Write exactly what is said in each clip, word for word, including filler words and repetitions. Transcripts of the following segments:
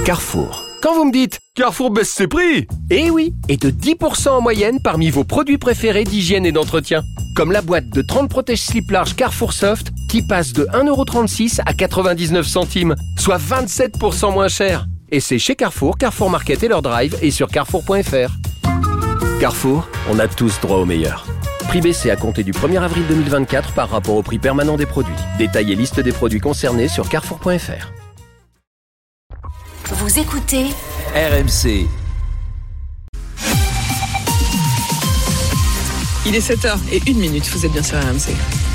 Carrefour. Quand vous me dites « Carrefour baisse ses prix !» Eh oui, et de dix pour cent en moyenne parmi vos produits préférés d'hygiène et d'entretien. Comme la boîte de trente protège-slip large Carrefour Soft qui passe de un euro trente-six à quatre-vingt-dix-neuf centimes, soit vingt-sept pour cent moins cher. Et c'est chez Carrefour, Carrefour Market et leur drive et sur carrefour point f r. Carrefour, on a tous droit au meilleur. Prix baissé à compter du premier avril deux mille vingt-quatre par rapport au prix permanent des produits. Détail et liste des produits concernés sur carrefour point f r. Vous écoutez R M C. Il est sept heures et une minute, vous êtes bien sur R M C.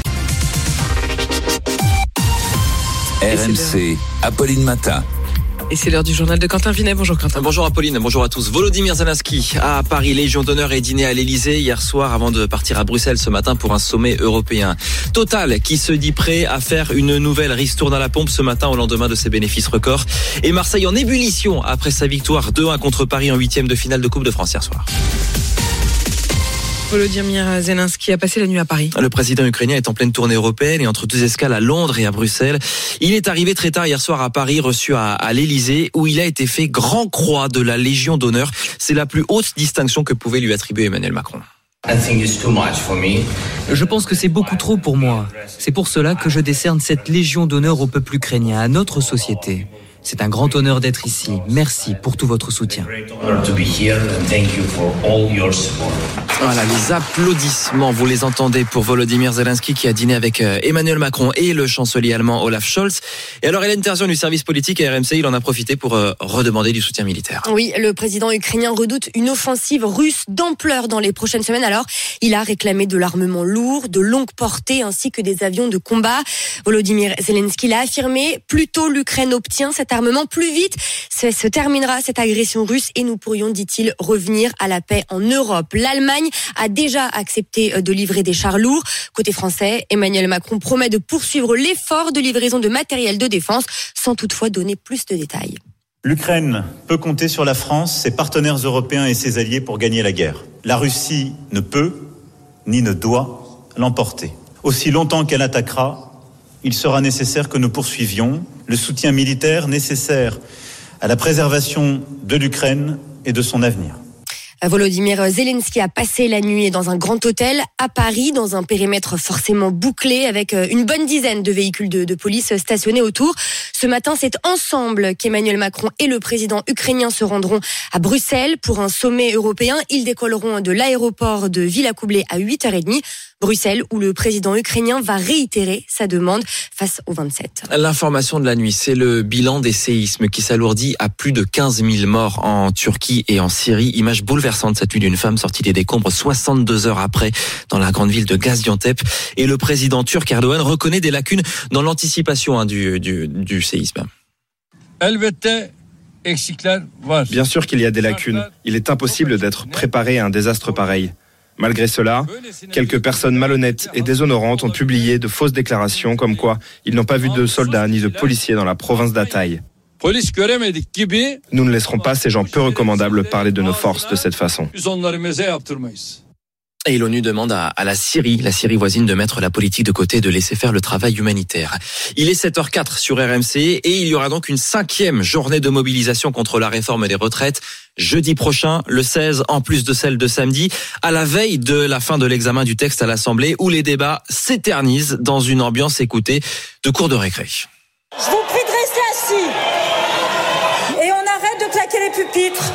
R M C, Apolline Matin. Et c'est l'heure du journal de Quentin Vinet. Bonjour Quentin. Bonjour Apolline, bonjour à tous. Volodymyr Zelensky à Paris, Légion d'honneur et dîner à l'Elysée hier soir avant de partir à Bruxelles ce matin pour un sommet européen. Total qui se dit prêt à faire une nouvelle ristourne à la pompe ce matin au lendemain de ses bénéfices records. Et Marseille en ébullition après sa victoire deux un contre Paris en huitième de finale de Coupe de France hier soir. Volodymyr Zelensky a passé la nuit à Paris. Le président ukrainien est en pleine tournée européenne et entre deux escales à Londres et à Bruxelles. Il est arrivé très tard hier soir à Paris, reçu à, à l'Elysée, où il a été fait grand croix de la Légion d'honneur. C'est la plus haute distinction que pouvait lui attribuer Emmanuel Macron. Je pense que c'est beaucoup trop pour moi. C'est pour cela que je décerne cette Légion d'honneur au peuple ukrainien, à notre société. C'est un grand honneur d'être ici. Merci pour tout votre soutien. Voilà, les applaudissements, vous les entendez pour Volodymyr Zelensky qui a dîné avec Emmanuel Macron et le chancelier allemand Olaf Scholz. Et alors, Hélène Terzian du service politique à R M C, il en a profité pour euh, redemander du soutien militaire. Oui, le président ukrainien redoute une offensive russe d'ampleur dans les prochaines semaines. Alors, il a réclamé de l'armement lourd, de longue portée, ainsi que des avions de combat. Volodymyr Zelensky l'a affirmé, plus tôt l'Ukraine obtient cet armement, plus vite ça se terminera cette agression russe et nous pourrions, dit-il, revenir à la paix en Europe. L'Allemagne a déjà accepté de livrer des chars lourds. Côté français, Emmanuel Macron promet de poursuivre l'effort de livraison de matériel de défense sans toutefois donner plus de détails. L'Ukraine peut compter sur la France, ses partenaires européens et ses alliés pour gagner la guerre. La Russie ne peut ni ne doit l'emporter. Aussi longtemps qu'elle attaquera, il sera nécessaire que nous poursuivions le soutien militaire nécessaire à la préservation de l'Ukraine et de son avenir. Volodymyr Zelensky a passé la nuit dans un grand hôtel à Paris, dans un périmètre forcément bouclé, avec une bonne dizaine de véhicules de, de police stationnés autour. Ce matin, c'est ensemble qu'Emmanuel Macron et le président ukrainien se rendront à Bruxelles pour un sommet européen. Ils décolleront de l'aéroport de Villacoublay à huit heures trente. Bruxelles, où le président ukrainien va réitérer sa demande face au vingt-sept. L'information de la nuit, c'est le bilan des séismes qui s'alourdit à plus de quinze mille morts en Turquie et en Syrie. Image bouleversante cette nuit d'une femme sortie des décombres soixante-deux heures après dans la grande ville de Gaziantep. Et le président turc Erdogan reconnaît des lacunes dans l'anticipation hein, du, du, du séisme. Bien sûr qu'il y a des lacunes. Il est impossible d'être préparé à un désastre pareil. Malgré cela, quelques personnes malhonnêtes et déshonorantes ont publié de fausses déclarations comme quoi ils n'ont pas vu de soldats ni de policiers dans la province d'Hatay. Nous ne laisserons pas ces gens peu recommandables parler de nos forces de cette façon. Et l'ONU demande à, à la Syrie, la Syrie voisine, de mettre la politique de côté, de laisser faire le travail humanitaire. Il est sept heures quatre sur R M C et il y aura donc une cinquième journée de mobilisation contre la réforme des retraites jeudi prochain, le seize, en plus de celle de samedi, à la veille de la fin de l'examen du texte à l'Assemblée où les débats s'éternisent dans une ambiance, écoutée, de cour de récré. Je vous prie de rester assis et on arrête de claquer les pupitres.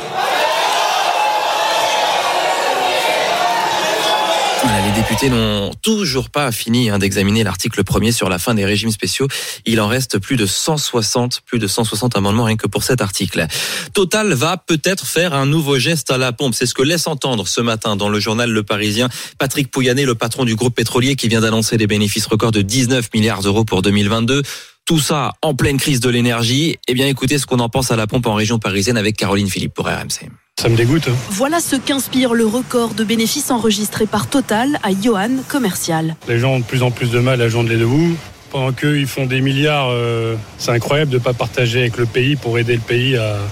Les députés n'ont toujours pas fini hein, d'examiner l'article premier sur la fin des régimes spéciaux. Il en reste plus de cent soixante, plus de cent soixante amendements rien que pour cet article. Total va peut-être faire un nouveau geste à la pompe. C'est ce que laisse entendre ce matin dans le journal Le Parisien Patrick Pouyanné, le patron du groupe pétrolier qui vient d'annoncer des bénéfices records de dix-neuf milliards d'euros pour deux mille vingt-deux. Tout ça en pleine crise de l'énergie. Eh bien, écoutez ce qu'on en pense à la pompe en région parisienne avec Caroline Philippe pour R M C. Ça me dégoûte. Voilà ce qu'inspire le record de bénéfices enregistrés par Total à Yoann Commercial. Les gens ont de plus en plus de mal à joindre les deux bouts. Pendant qu'eux, ils font des milliards, euh, c'est incroyable de ne pas partager avec le pays pour aider le pays à,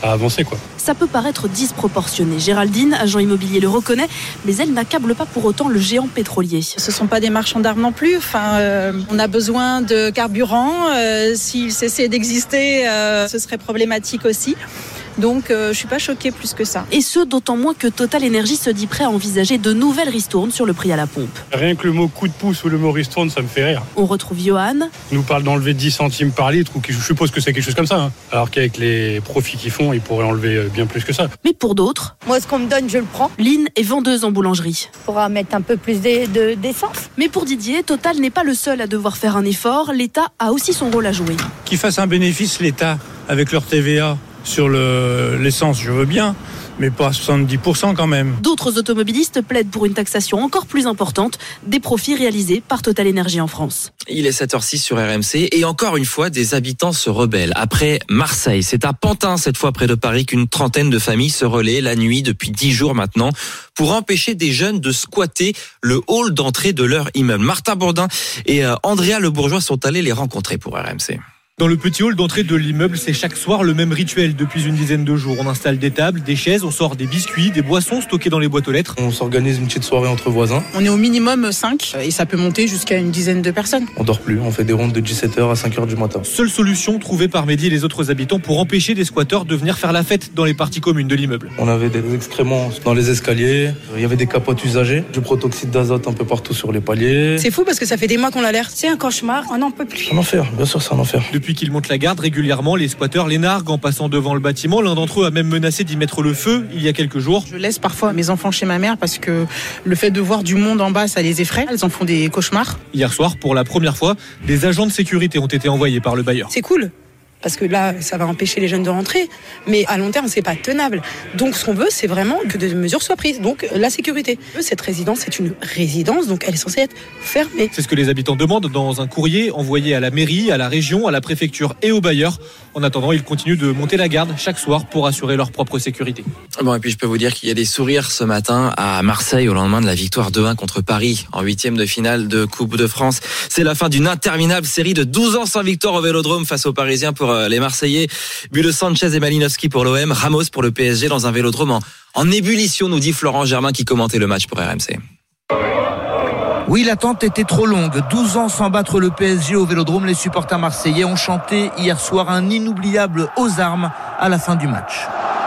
à avancer, quoi. Ça peut paraître disproportionné. Géraldine, agent immobilier, le reconnaît, mais elle n'accable pas pour autant le géant pétrolier. Ce ne sont pas des marchands d'armes non plus. Enfin, euh, on a besoin de carburant. Euh, s'ils cessaient d'exister, euh, ce serait problématique aussi. Donc euh, je ne suis pas choquée plus que ça. Et ce, d'autant moins que Total Energy se dit prêt à envisager de nouvelles ristournes sur le prix à la pompe. Rien que le mot coup de pouce ou le mot ristourne, ça me fait rire. On retrouve Johan. Ils nous parlent d'enlever dix centimes par litre, ou je suppose que c'est quelque chose comme ça. Hein. Alors qu'avec les profits qu'ils font, ils pourraient enlever bien plus que ça. Mais pour d'autres... Moi, ce qu'on me donne, je le prends. Lynn est vendeuse en boulangerie. On pourra mettre un peu plus de, de, d'essence. Mais pour Didier, Total n'est pas le seul à devoir faire un effort. L'État a aussi son rôle à jouer. Qu'ils fassent un bénéfice, l'État, avec leur T V A. Sur le, l'essence, je veux bien, mais pas à soixante-dix pour cent quand même. D'autres automobilistes plaident pour une taxation encore plus importante des profits réalisés par Total Energy en France. Il est sept heures six sur R M C et encore une fois, des habitants se rebellent. Après Marseille, c'est à Pantin, cette fois près de Paris, qu'une trentaine de familles se relaient la nuit depuis dix jours maintenant pour empêcher des jeunes de squatter le hall d'entrée de leur immeuble. Martin Bourdin et Andrea Le Bourgeois sont allés les rencontrer pour R M C. Dans le petit hall d'entrée de l'immeuble, c'est chaque soir le même rituel depuis une dizaine de jours. On installe des tables, des chaises, on sort des biscuits, des boissons stockées dans les boîtes aux lettres. On s'organise une petite soirée entre voisins. On est au minimum cinq et ça peut monter jusqu'à une dizaine de personnes. On dort plus, on fait des rondes de dix-sept heures à cinq heures du matin. Seule solution trouvée par Mehdi et les autres habitants pour empêcher des squatteurs de venir faire la fête dans les parties communes de l'immeuble. On avait des excréments dans les escaliers, il y avait des capotes usagées, du protoxyde d'azote un peu partout sur les paliers. C'est fou parce que ça fait des mois qu'on l'alerte. C'est un cauchemar, on n'en peut plus. C'est un enfer, bien sûr c'est un enfer. Depuis qu'ils montent la garde, régulièrement, les squatteurs les narguent en passant devant le bâtiment. L'un d'entre eux a même menacé d'y mettre le feu il y a quelques jours. Je laisse parfois mes enfants chez ma mère parce que le fait de voir du monde en bas, ça les effraie. Elles en font des cauchemars. Hier soir, pour la première fois, des agents de sécurité ont été envoyés par le bailleur. C'est cool. Parce que là, ça va empêcher les jeunes de rentrer. Mais à long terme, c'est pas tenable. Donc, ce qu'on veut, c'est vraiment que des mesures soient prises. Donc, la sécurité. Cette résidence, c'est une résidence, donc elle est censée être fermée. C'est ce que les habitants demandent dans un courrier envoyé à la mairie, à la région, à la préfecture et au bailleur. En attendant, ils continuent de monter la garde chaque soir pour assurer leur propre sécurité. Bon, et puis je peux vous dire qu'il y a des sourires ce matin à Marseille au lendemain de la victoire deux un contre Paris en huitième de finale de Coupe de France. C'est la fin d'une interminable série de douze ans sans victoire au Vélodrome face aux Parisiens pour les Marseillais. But de Sanchez et Malinowski pour l'O M, Ramos pour le P S G dans un Vélodrome en, en ébullition, nous dit Florent Germain qui commentait le match pour R M C. Oui, l'attente était trop longue. douze ans sans battre le P S G au Vélodrome. Les supporters marseillais ont chanté hier soir un inoubliable aux armes à la fin du match.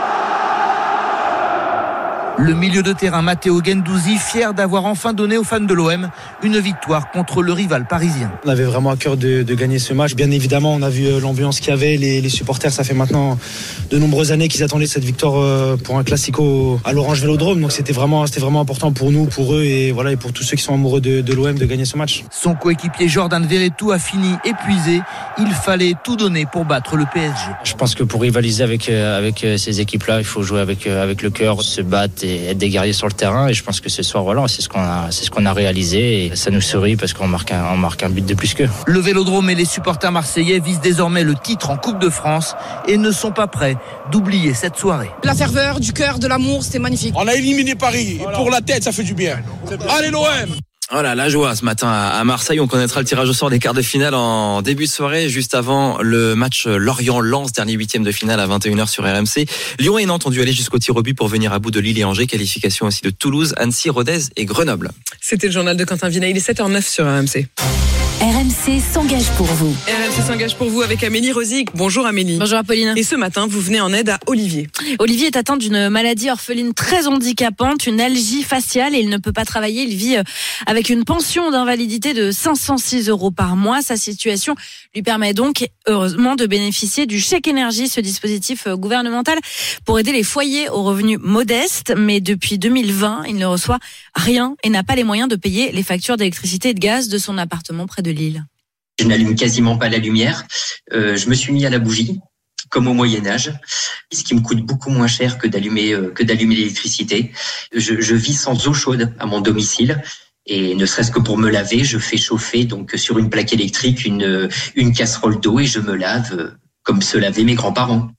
Le milieu de terrain Matteo Guendouzi, fier d'avoir enfin donné aux fans de l'O M une victoire contre le rival parisien. On avait vraiment à cœur de, de gagner ce match. Bien évidemment, on a vu l'ambiance qu'il y avait, les, les supporters. Ça fait maintenant de nombreuses années qu'ils attendaient cette victoire pour un classico à l'Orange Vélodrome. Donc c'était vraiment, c'était vraiment important pour nous, pour eux et voilà et pour tous ceux qui sont amoureux de, de l'O M de gagner ce match. Son coéquipier Jordan Verretou a fini épuisé. Il fallait tout donner pour battre le P S G. Je pense que pour rivaliser avec avec ces équipes-là, il faut jouer avec avec le cœur, se battre et être des guerriers sur le terrain. Et je pense que ce soir, voilà, c'est ce qu'on a, c'est ce qu'on a réalisé. Et ça nous sourit parce qu'on marque un, on marque un but de plus qu'eux. Le Vélodrome et les supporters marseillais visent désormais le titre en Coupe de France et ne sont pas prêts d'oublier cette soirée. La ferveur, du cœur, de l'amour, c'était magnifique. On a éliminé Paris. Voilà. Pour la tête, ça fait du bien. Allez l'O M! Voilà, la joie ce matin à Marseille. On connaîtra le tirage au sort des quarts de finale en début de soirée, juste avant le match Lorient-Lens, dernier huitième de finale à vingt et une heures sur R M C. Lyon et Nantes ont dû aller jusqu'au tir au but pour venir à bout de Lille et Angers. Qualification aussi de Toulouse, Annecy, Rodez et Grenoble. C'était le journal de Quentin Vinet. Il est sept heures neuf sur R M C. R M C s'engage pour vous. R M C s'engage pour vous avec Amélie Rosic. Bonjour Amélie. Bonjour Apolline. Et ce matin, vous venez en aide à Olivier. Olivier est atteint d'une maladie orpheline très handicapante, une algie faciale, et il ne peut pas travailler. Il vit avec une pension d'invalidité de cinq cent six euros par mois. Sa situation lui permet donc, heureusement, de bénéficier du chèque énergie, ce dispositif gouvernemental pour aider les foyers aux revenus modestes. Mais depuis deux mille vingt, il ne reçoit rien et n'a pas les moyens de payer les factures d'électricité et de gaz de son appartement près de Lille. Je n'allume quasiment pas la lumière. Euh, je me suis mis à la bougie, comme au Moyen-Âge, ce qui me coûte beaucoup moins cher que d'allumer euh, que d'allumer l'électricité. Je, je vis sans eau chaude à mon domicile. Et ne serait-ce que pour me laver, je fais chauffer donc sur une plaque électrique une, une casserole d'eau et je me lave comme se lavaient mes grands-parents.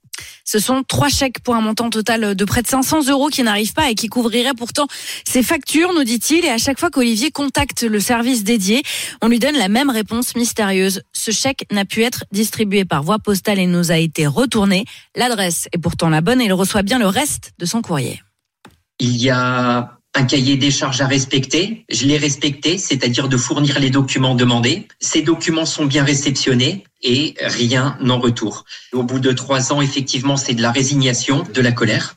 Ce sont trois chèques pour un montant total de près de cinq cents euros qui n'arrivent pas et qui couvriraient pourtant ses factures, nous dit-il. Et à chaque fois qu'Olivier contacte le service dédié, on lui donne la même réponse mystérieuse. Ce chèque n'a pu être distribué par voie postale et nous a été retourné. L'adresse est pourtant la bonne et il reçoit bien le reste de son courrier. Il y a un cahier des charges à respecter. Je l'ai respecté, c'est-à-dire de fournir les documents demandés. Ces documents sont bien réceptionnés et rien en retour. Au bout de trois ans, effectivement, c'est de la résignation, de la colère.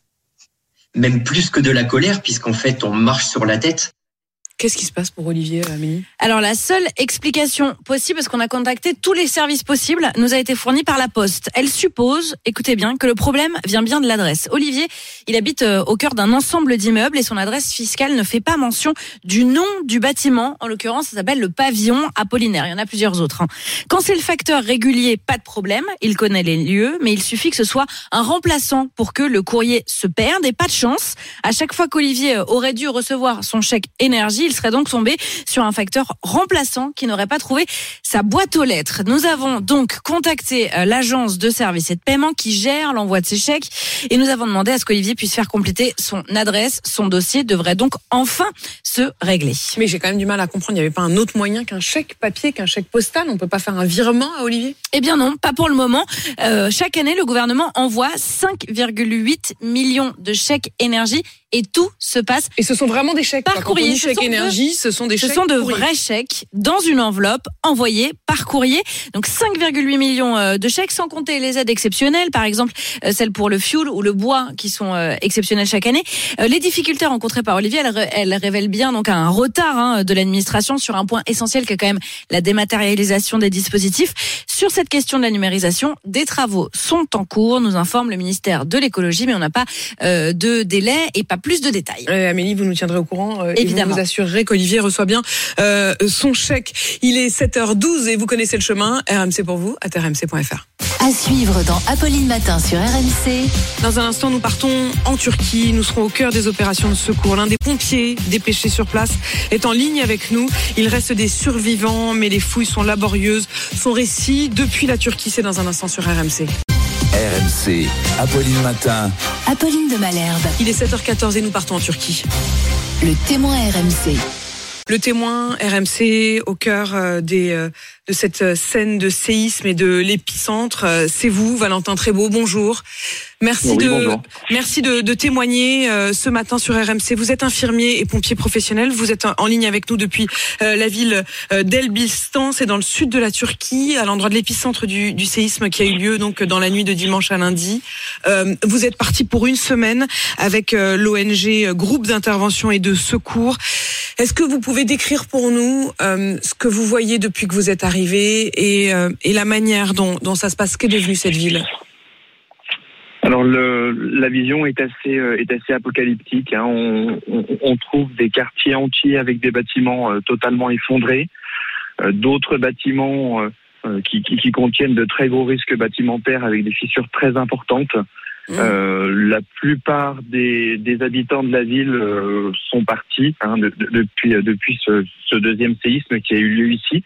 Même plus que de la colère, puisqu'en fait, on marche sur la tête. Qu'est-ce qui se passe pour Olivier, Amélie ? Alors, la seule explication possible, parce qu'on a contacté tous les services possibles, nous a été fournie par la Poste. Elle suppose, écoutez bien, que le problème vient bien de l'adresse. Olivier, il habite au cœur d'un ensemble d'immeubles et son adresse fiscale ne fait pas mention du nom du bâtiment. En l'occurrence, ça s'appelle le pavillon Apollinaire. Il y en a plusieurs autres. Quand c'est le facteur régulier, pas de problème. Il connaît les lieux, mais il suffit que ce soit un remplaçant pour que le courrier se perde. Et pas de chance. À chaque fois qu'Olivier aurait dû recevoir son chèque énergie, il serait donc tombé sur un facteur remplaçant qui n'aurait pas trouvé sa boîte aux lettres. Nous avons donc contacté l'agence de services et de paiement qui gère l'envoi de ces chèques et nous avons demandé à ce qu'Olivier puisse faire compléter son adresse. Son dossier devrait donc enfin se régler. Mais j'ai quand même du mal à comprendre, il n'y avait pas un autre moyen qu'un chèque papier, qu'un chèque postal ? On ne peut pas faire un virement à Olivier ? Eh bien non, pas pour le moment. Euh, chaque année, le gouvernement envoie cinq virgule huit millions de chèques énergie et tout se passe. Et ce sont vraiment des chèques par courrier. Ce chèques énergie, de, ce sont des ce chèques sont de courrier. vrais chèques dans une enveloppe envoyés par courrier. Donc cinq virgule huit millions de chèques, sans compter les aides exceptionnelles, par exemple celles pour le fioul ou le bois qui sont exceptionnelles chaque année. Les difficultés rencontrées par Olivier, elles, elles révèlent bien donc un retard hein, de l'administration sur un point essentiel qui est quand même la dématérialisation des dispositifs. Sur cette question de la numérisation, des travaux sont en cours, nous informe le ministère de l'écologie, mais on n'a pas euh, de délai et pas plus de détails. Euh, Amélie, vous nous tiendrez au courant euh, Évidemment. Et vous vous assurerez qu'Olivier reçoit bien euh, son chèque. Il est sept heures douze et vous connaissez le chemin. R M C pour vous, à r m c point f r. À suivre dans Apolline Matin sur R M C. Dans un instant, nous partons en Turquie. Nous serons au cœur des opérations de secours. L'un des pompiers dépêchés sur place est en ligne avec nous. Il reste des survivants, mais les fouilles sont laborieuses. Son récit depuis la Turquie, c'est dans un instant sur R M C. R M C, Apolline Matin. Apolline de Malherbe. Il est sept heures quatorze et nous partons en Turquie. Le témoin R M C. Le témoin R M C au cœur des, de cette scène de séisme et de l'épicentre. C'est vous, Valentin Trébeau. Bonjour. Merci oui, de bonjour. merci de, de témoigner euh, ce matin sur R M C. Vous êtes infirmier et pompier professionnel. Vous êtes en ligne avec nous depuis euh, la ville euh, d'Elbistan. C'est dans le sud de la Turquie, à l'endroit de l'épicentre du, du séisme qui a eu lieu donc dans la nuit de dimanche à lundi. Euh, vous êtes parti pour une semaine avec euh, l'O N G Groupe d'intervention et de secours. Est-ce que vous pouvez décrire pour nous euh, ce que vous voyez depuis que vous êtes arrivé et, euh, et la manière dont, dont ça se passe? Qu'est devenue cette ville? Alors le, la vision est assez euh, est assez apocalyptique. Hein. On, on, on trouve des quartiers entiers avec des bâtiments euh, totalement effondrés, euh, d'autres bâtiments euh, qui, qui, qui contiennent de très gros risques bâtimentaires avec des fissures très importantes. Mmh. Euh, la plupart des, des habitants de la ville euh, sont partis hein, de, de, depuis depuis ce, ce deuxième séisme qui a eu lieu ici.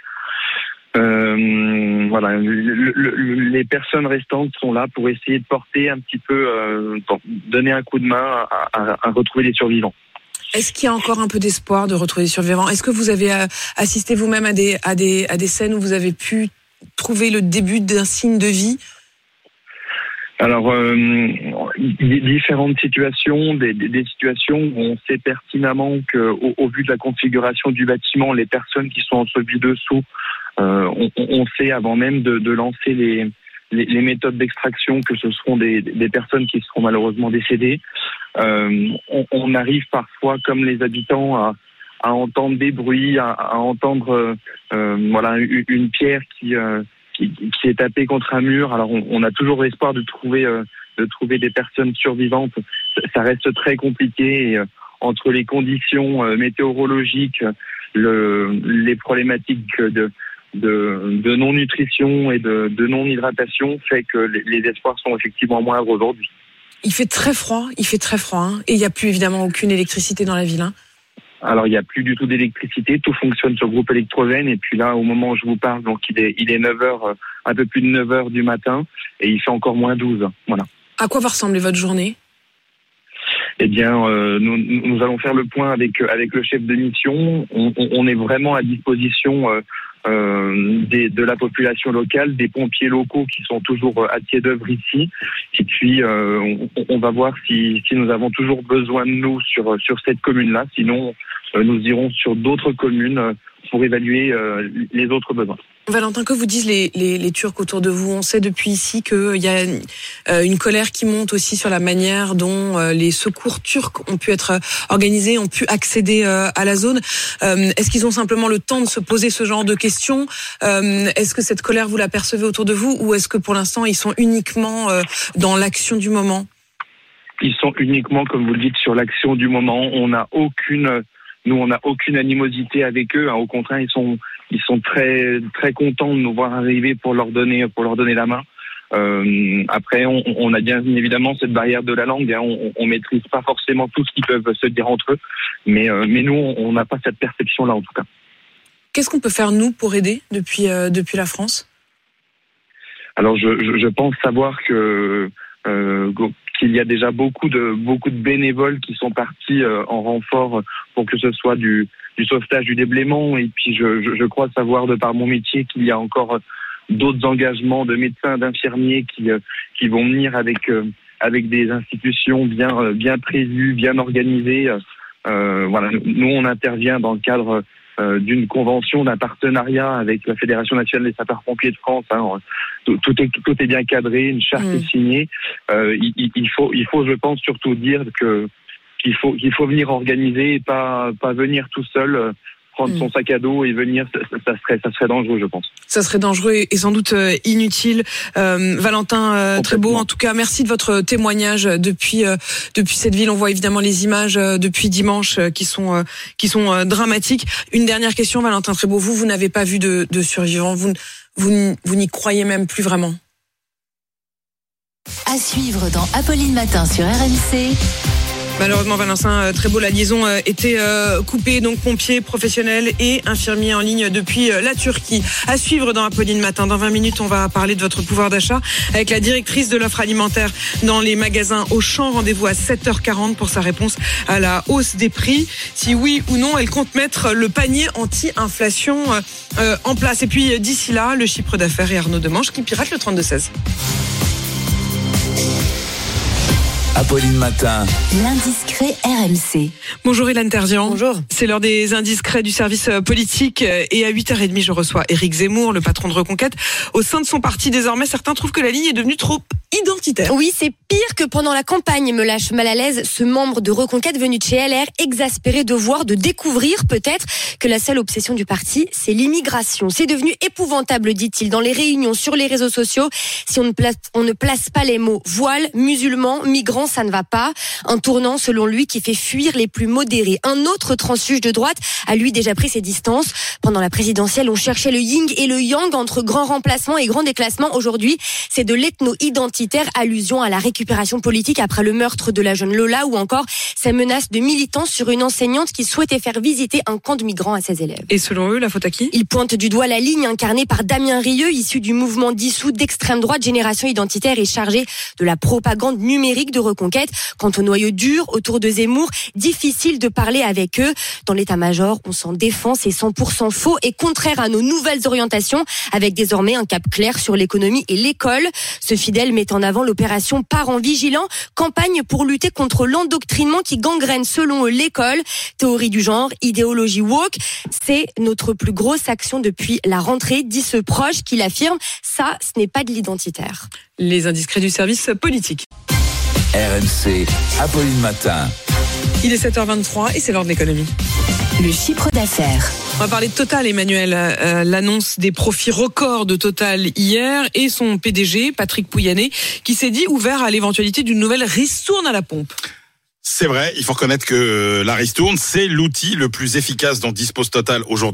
Euh, voilà, le, le, les personnes restantes sont là pour essayer de porter un petit peu, euh, donner un coup de main à, à, à retrouver les survivants. Est-ce qu'il y a encore un peu d'espoir de retrouver les survivants? Est-ce que vous avez assisté vous-même à des, à des, à des scènes où vous avez pu trouver le début d'un signe de vie? Alors, euh, différentes situations, des, des, des situations où on sait pertinemment qu'au au vu de la configuration du bâtiment, les personnes qui sont entrevues dessous, euh, on, on sait avant même de, de lancer les, les, les méthodes d'extraction que ce seront des, des personnes qui seront malheureusement décédées. Euh, on, on arrive parfois, comme les habitants, à, à entendre des bruits, à, à entendre euh, voilà une, une pierre qui... Euh, Qui, qui est tapé contre un mur. Alors on, on a toujours l'espoir de trouver euh, de trouver des personnes survivantes. Ça reste très compliqué et, euh, entre les conditions euh, météorologiques, le, les problématiques de de, de non-nutrition et de, de non-hydratation, fait que les, les espoirs sont effectivement moindres aujourd'hui. Il fait très froid, il fait très froid, hein, et il n'y a plus évidemment aucune électricité dans la ville. Hein. Alors, il n'y a plus du tout d'électricité. Tout fonctionne sur groupe électrogène. Et puis là, au moment où je vous parle, donc il est, il est neuf heures, un peu plus de neuf heures du matin. Et il fait encore moins douze. Voilà. À quoi va ressembler votre journée ? Eh bien, euh, nous, nous allons faire le point avec avec le chef de mission. On, on, on est vraiment à disposition euh, euh, des, de la population locale, des pompiers locaux qui sont toujours à pied d'œuvre ici. Et puis, euh, on, on va voir si, si nous avons toujours besoin de nous sur sur cette commune-là. Sinon, euh, nous irons sur d'autres communes pour évaluer euh, les autres besoins. Valentin, que vous disent les, les, les Turcs autour de vous ? On sait depuis ici qu'il y a une, euh, une colère qui monte aussi sur la manière dont euh, les secours turcs ont pu être organisés, ont pu accéder euh, à la zone. Euh, est-ce qu'ils ont simplement le temps de se poser ce genre de questions ? euh, Est-ce que cette colère, vous la percevez autour de vous ? Ou est-ce que pour l'instant, ils sont uniquement euh, dans l'action du moment ? Ils sont uniquement, comme vous le dites, sur l'action du moment. On n'a aucune... Nous, on n'a aucune animosité avec eux. Hein. Au contraire, ils sont, ils sont très, très contents de nous voir arriver pour leur donner, pour leur donner la main. Euh, après, on, on a bien évidemment cette barrière de la langue. Hein. On, on maîtrise pas forcément tout ce qu'ils peuvent se dire entre eux, mais, euh, mais nous, on n'a pas cette perception-là en tout cas. Qu'est-ce qu'on peut faire nous pour aider depuis, euh, depuis la France ? Alors, je, je, je pense savoir que euh, qu'il y a déjà beaucoup de beaucoup de bénévoles qui sont partis euh, en renfort pour que ce soit du, du sauvetage, du déblaiement. Et puis je, je, je crois savoir de par mon métier qu'il y a encore d'autres engagements de médecins, d'infirmiers qui euh, qui vont venir avec euh, avec des institutions bien euh, bien prévues, bien organisées. Euh, voilà, nous on intervient dans le cadre euh, d'une convention, d'un partenariat avec la Fédération nationale des sapeurs-pompiers de France. Hein. Tout, tout, est, tout est bien cadré, une charte mmh. est signée. Euh, il, il faut, il faut, je pense, surtout dire que qu'il faut, qu'il faut venir organiser et pas, pas venir tout seul. Euh, prendre mmh. son sac à dos et venir, ça, ça serait, ça serait dangereux, je pense. Ça serait dangereux et sans doute euh, inutile. Euh, Valentin euh, Trébeau, en tout cas, merci de votre témoignage depuis euh, depuis cette ville. On voit évidemment les images euh, depuis dimanche euh, qui sont euh, qui sont euh, dramatiques. Une dernière question, Valentin Trébeau. Vous, vous n'avez pas vu de, de survivants. Vous, vous, vous n'y croyez même plus vraiment. À suivre dans Apolline Matin sur R M C. Malheureusement, Valentin Trébeau, la liaison était coupée. Donc, pompiers professionnels et infirmiers en ligne depuis la Turquie. À suivre dans Apolline Matin. Dans vingt minutes, on va parler de votre pouvoir d'achat avec la directrice de l'offre alimentaire dans les magasins Auchan. Rendez-vous à sept heures quarante pour sa réponse à la hausse des prix. Si oui ou non, elle compte mettre le panier anti-inflation en place. Et puis, d'ici là, le chiffre d'affaires et Arnaud Demange qui pirate le trente-deux seize. Apolline Matin. L'indiscret R M C. Bonjour Hélène Terzian. Bonjour. C'est l'heure des indiscrets du service politique et à huit heures trente, je reçois Éric Zemmour, le patron de Reconquête. Au sein de son parti, désormais, certains trouvent que la ligne est devenue trop identitaire. Oui, c'est pire que pendant la campagne, me lâche mal à l'aise ce membre de Reconquête venu de chez L R, exaspéré de voir, de découvrir peut-être que la seule obsession du parti, c'est l'immigration. C'est devenu épouvantable, dit-il, dans les réunions, sur les réseaux sociaux. Si on ne place, on ne place pas les mots voile, musulman, migrant, ça ne va pas. Un tournant, selon lui, qui fait fuir les plus modérés. Un autre transfuge de droite a, lui, déjà pris ses distances. Pendant la présidentielle, on cherchait le yin et le yang entre grand remplacement et grand déclassement. Aujourd'hui, c'est de l'ethno-identitaire, allusion à la récupération politique après le meurtre de la jeune Lola ou encore sa menace de militants sur une enseignante qui souhaitait faire visiter un camp de migrants à ses élèves. Et selon eux, la faute à qui ? Ils pointent du doigt la ligne incarnée par Damien Rieu, issu du mouvement dissous d'extrême droite Génération Identitaire et chargé de la propagande numérique de Reconquête. Quant au noyau dur autour de Zemmour, difficile de parler avec eux. Dans l'état-major, on s'en défend, c'est cent pour cent faux et contraire à nos nouvelles orientations, avec désormais un cap clair sur l'économie et l'école. Ce fidèle met en avant l'opération Parents vigilants, campagne pour lutter contre l'endoctrinement qui gangrène selon eux l'école. Théorie du genre, idéologie woke, c'est notre plus grosse action depuis la rentrée, dit ce proche qui l'affirme. Ça, ce n'est pas de l'identitaire. Les indiscrets du service politique. R M C, Apolline Matin. Il est sept heures vingt-trois et c'est l'heure de l'économie. Le chiffre d'affaires. On va parler de Total, Emmanuel. Euh, l'annonce des profits records de Total hier et son P D G, Patrick Pouyanné, qui s'est dit ouvert à l'éventualité d'une nouvelle ristourne à la pompe. C'est vrai, il faut reconnaître que la ristourne, c'est l'outil le plus efficace dont dispose Total aujourd'hui.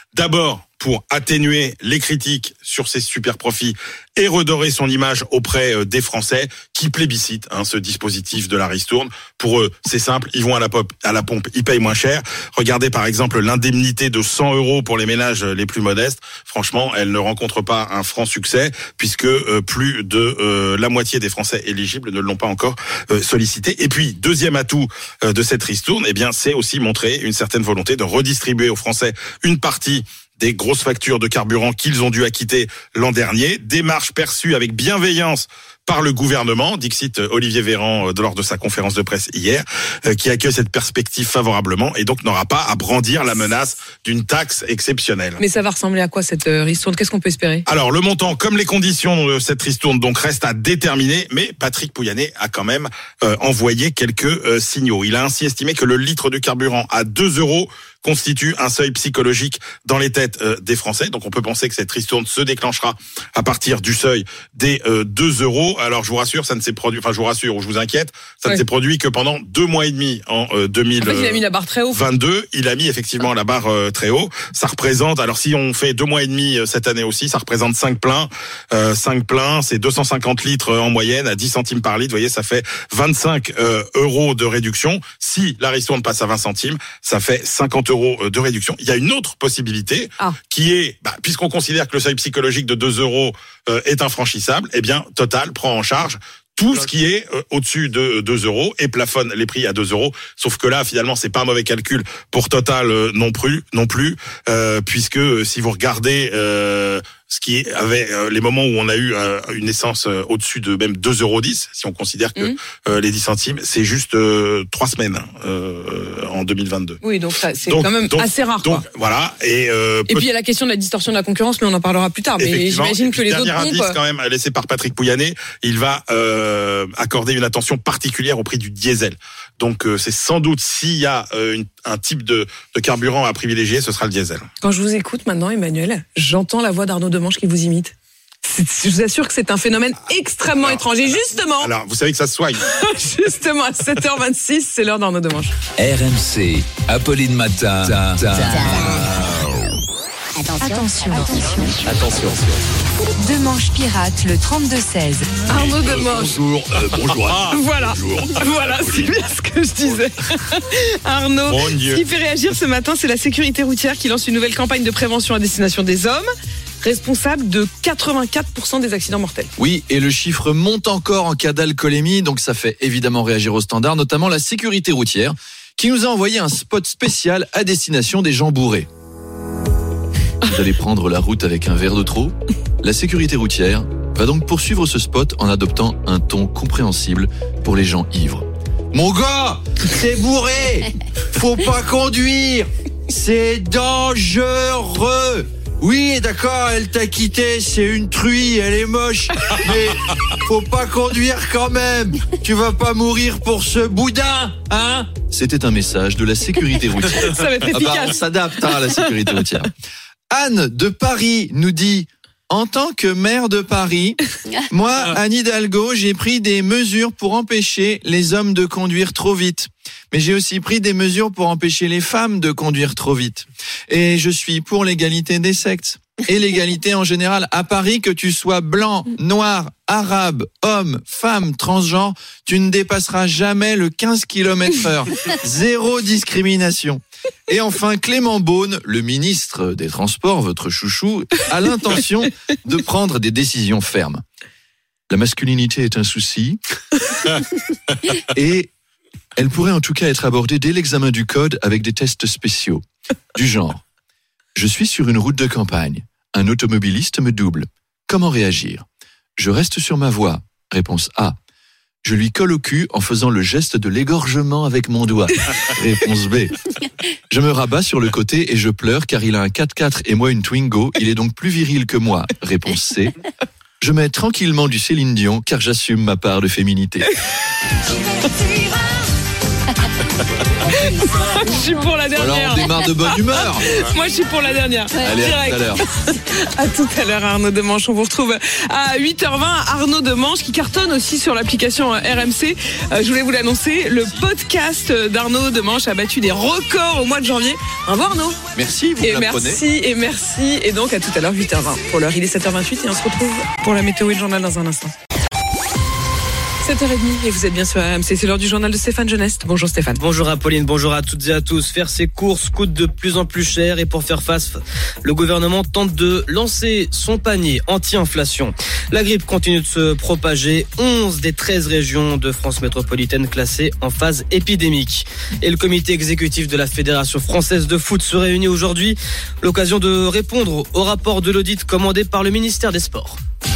D'abord, pour atténuer les critiques sur ses super profits et redorer son image auprès des Français qui plébiscitent hein, ce dispositif de la ristourne. Pour eux, c'est simple, ils vont à la, pop, à la pompe, ils payent moins cher. Regardez par exemple l'indemnité de cent euros pour les ménages les plus modestes. Franchement, elle ne rencontre pas un franc succès puisque euh, plus de euh, la moitié des Français éligibles ne l'ont pas encore euh, sollicité. Et puis, deuxième atout euh, de cette ristourne, eh bien, c'est aussi montrer une certaine volonté de redistribuer aux Français une partie des grosses factures de carburant qu'ils ont dû acquitter l'an dernier. Démarche perçue avec bienveillance par le gouvernement, dixit Olivier Véran lors de sa conférence de presse hier, qui accueille cette perspective favorablement et donc n'aura pas à brandir la menace d'une taxe exceptionnelle. Mais ça va ressembler à quoi cette ristourne ? Qu'est-ce qu'on peut espérer ? Alors le montant comme les conditions de cette ristourne donc restent à déterminer, mais Patrick Pouyanné a quand même euh, envoyé quelques euh, signaux. Il a ainsi estimé que le litre de carburant à deux euros constitue un seuil psychologique dans les têtes euh, des Français. Donc on peut penser que cette ristourne se déclenchera à partir du seuil des euh, deux euros. Alors je vous rassure, ça ne s'est produit, enfin je vous rassure ou je vous inquiète, ça ouais. ne s'est produit que pendant deux mois et demi en euh, deux mille vingt-deux. En fait, il a mis la barre très haut. Il a mis effectivement la barre euh, très haut. Ça représente, alors si on fait deux mois et demi euh, cette année aussi, ça représente cinq pleins. Euh, cinq pleins, c'est deux cent cinquante litres en moyenne à dix centimes par litre. Vous voyez, ça fait vingt-cinq euh, euros de réduction. Si la ristourne passe à vingt centimes, ça fait cinquante euros de réduction. Il y a une autre possibilité ah. qui est, bah, puisqu'on considère que le seuil psychologique de deux euros euh, est infranchissable, eh bien Total prend en charge tout ce qui est euh, au-dessus de deux euros et plafonne les prix à deux euros. Sauf que là, finalement, c'est pas un mauvais calcul pour Total euh, non plus, non plus, euh, puisque euh, si vous regardez euh, ce qui avait euh, les moments où on a eu euh, une essence euh, au-dessus de même deux euros dix, si on considère que mmh. euh, les dix centimes, c'est juste euh, trois semaines euh, en deux mille vingt-deux. Oui, donc ça, c'est donc, quand même donc, assez rare. Donc quoi. voilà. Et, euh, et puis il y a la question de la distorsion de la concurrence, mais on en parlera plus tard. Mais j'imagine que les autres dernier pompes... indice quand même laissé par Patrick Pouyanné, il va euh, accorder une attention particulière au prix du diesel. Donc euh, c'est sans doute s'il y a euh, une, un type de, de carburant à privilégier, ce sera le diesel. Quand je vous écoute maintenant, Emmanuel, j'entends la voix d'Arnaud Demanche qui vous imite. Je vous assure que c'est un phénomène extrêmement alors, étrange. Et justement... Alors, vous savez que ça se soigne. Justement, à sept heures vingt-six, c'est l'heure d'Arnaud Demanche. R M C, Apolline Matin. Ta, ta. Attention. Attention. Attention. Demanche pirate, le trente-deux seize. Arnaud Demanche. Bonjour. Euh, bonjour. Ah, voilà. Bonjour. Voilà, c'est bien ce que je disais. Arnaud, bon ce qui fait réagir ce matin, c'est la sécurité routière qui lance une nouvelle campagne de prévention à destination des hommes, responsable de quatre-vingt-quatre pour cent des accidents mortels. Oui, et le chiffre monte encore en cas d'alcoolémie, donc ça fait évidemment réagir au standard, notamment la sécurité routière, qui nous a envoyé un spot spécial à destination des gens bourrés. Vous allez prendre la route avec un verre de trop ? La sécurité routière va donc poursuivre ce spot en adoptant un ton compréhensible pour les gens ivres. Mon gars, t'es bourré ! Faut pas conduire ! C'est dangereux ! Oui, d'accord, elle t'a quitté, c'est une truie, elle est moche, mais faut pas conduire quand même. Tu vas pas mourir pour ce boudin, hein ? C'était un message de la sécurité routière. Ça va être efficace. Ah bah, on s'adapte hein, à la sécurité routière. Anne de Paris nous dit... En tant que maire de Paris, moi, Anne Hidalgo, j'ai pris des mesures pour empêcher les hommes de conduire trop vite. Mais j'ai aussi pris des mesures pour empêcher les femmes de conduire trop vite. Et je suis pour l'égalité des sexes. Et l'égalité en général. À Paris, que tu sois blanc, noir, arabe, homme, femme, transgenre, tu ne dépasseras jamais le quinze kilomètres heure. Zéro discrimination. Et enfin, Clément Beaune, le ministre des Transports, votre chouchou, a l'intention de prendre des décisions fermes. La masculinité est un souci. Et elle pourrait en tout cas être abordée dès l'examen du code avec des tests spéciaux. Du genre, je suis sur une route de campagne. Un automobiliste me double. Comment réagir ? Je reste sur ma voie. Réponse A. Je lui colle au cul en faisant le geste de l'égorgement avec mon doigt. Réponse B. Je me rabats sur le côté et je pleure car il a un quatre-quatre et moi une Twingo. Il est donc plus viril que moi. Réponse C. Je mets tranquillement du Céline Dion car j'assume ma part de féminité. Je suis pour la dernière. Alors on démarre de bonne humeur. Moi je suis pour la dernière. Allez, à tout à l'heure. À tout à l'heure Arnaud Demanche. On vous retrouve à huit heures vingt. Arnaud Demanche qui cartonne aussi sur l'application R M C. Euh, je voulais vous l'annoncer. Le podcast d'Arnaud Demanche a battu des records au mois de janvier. Bravo Arnaud. Merci, vous et me l'apprenez. merci et merci. Et donc à tout à l'heure huit heures vingt. Pour l'heure il est sept heures vingt-huit et on se retrouve pour la météo et le journal dans un instant. sept heures trente et vous êtes bien sur R M C, c'est l'heure du journal de Stéphane Geneste. Bonjour Stéphane. Bonjour Apolline, bonjour à toutes et à tous. Faire ses courses coûte de plus en plus cher et pour faire face, le gouvernement tente de lancer son panier anti-inflation. La grippe continue de se propager. onze des treize régions de France métropolitaine classées en phase épidémique. Et le comité exécutif de la Fédération française de foot se réunit aujourd'hui. L'occasion de répondre au rapport de l'audit commandé par le ministère des Sports.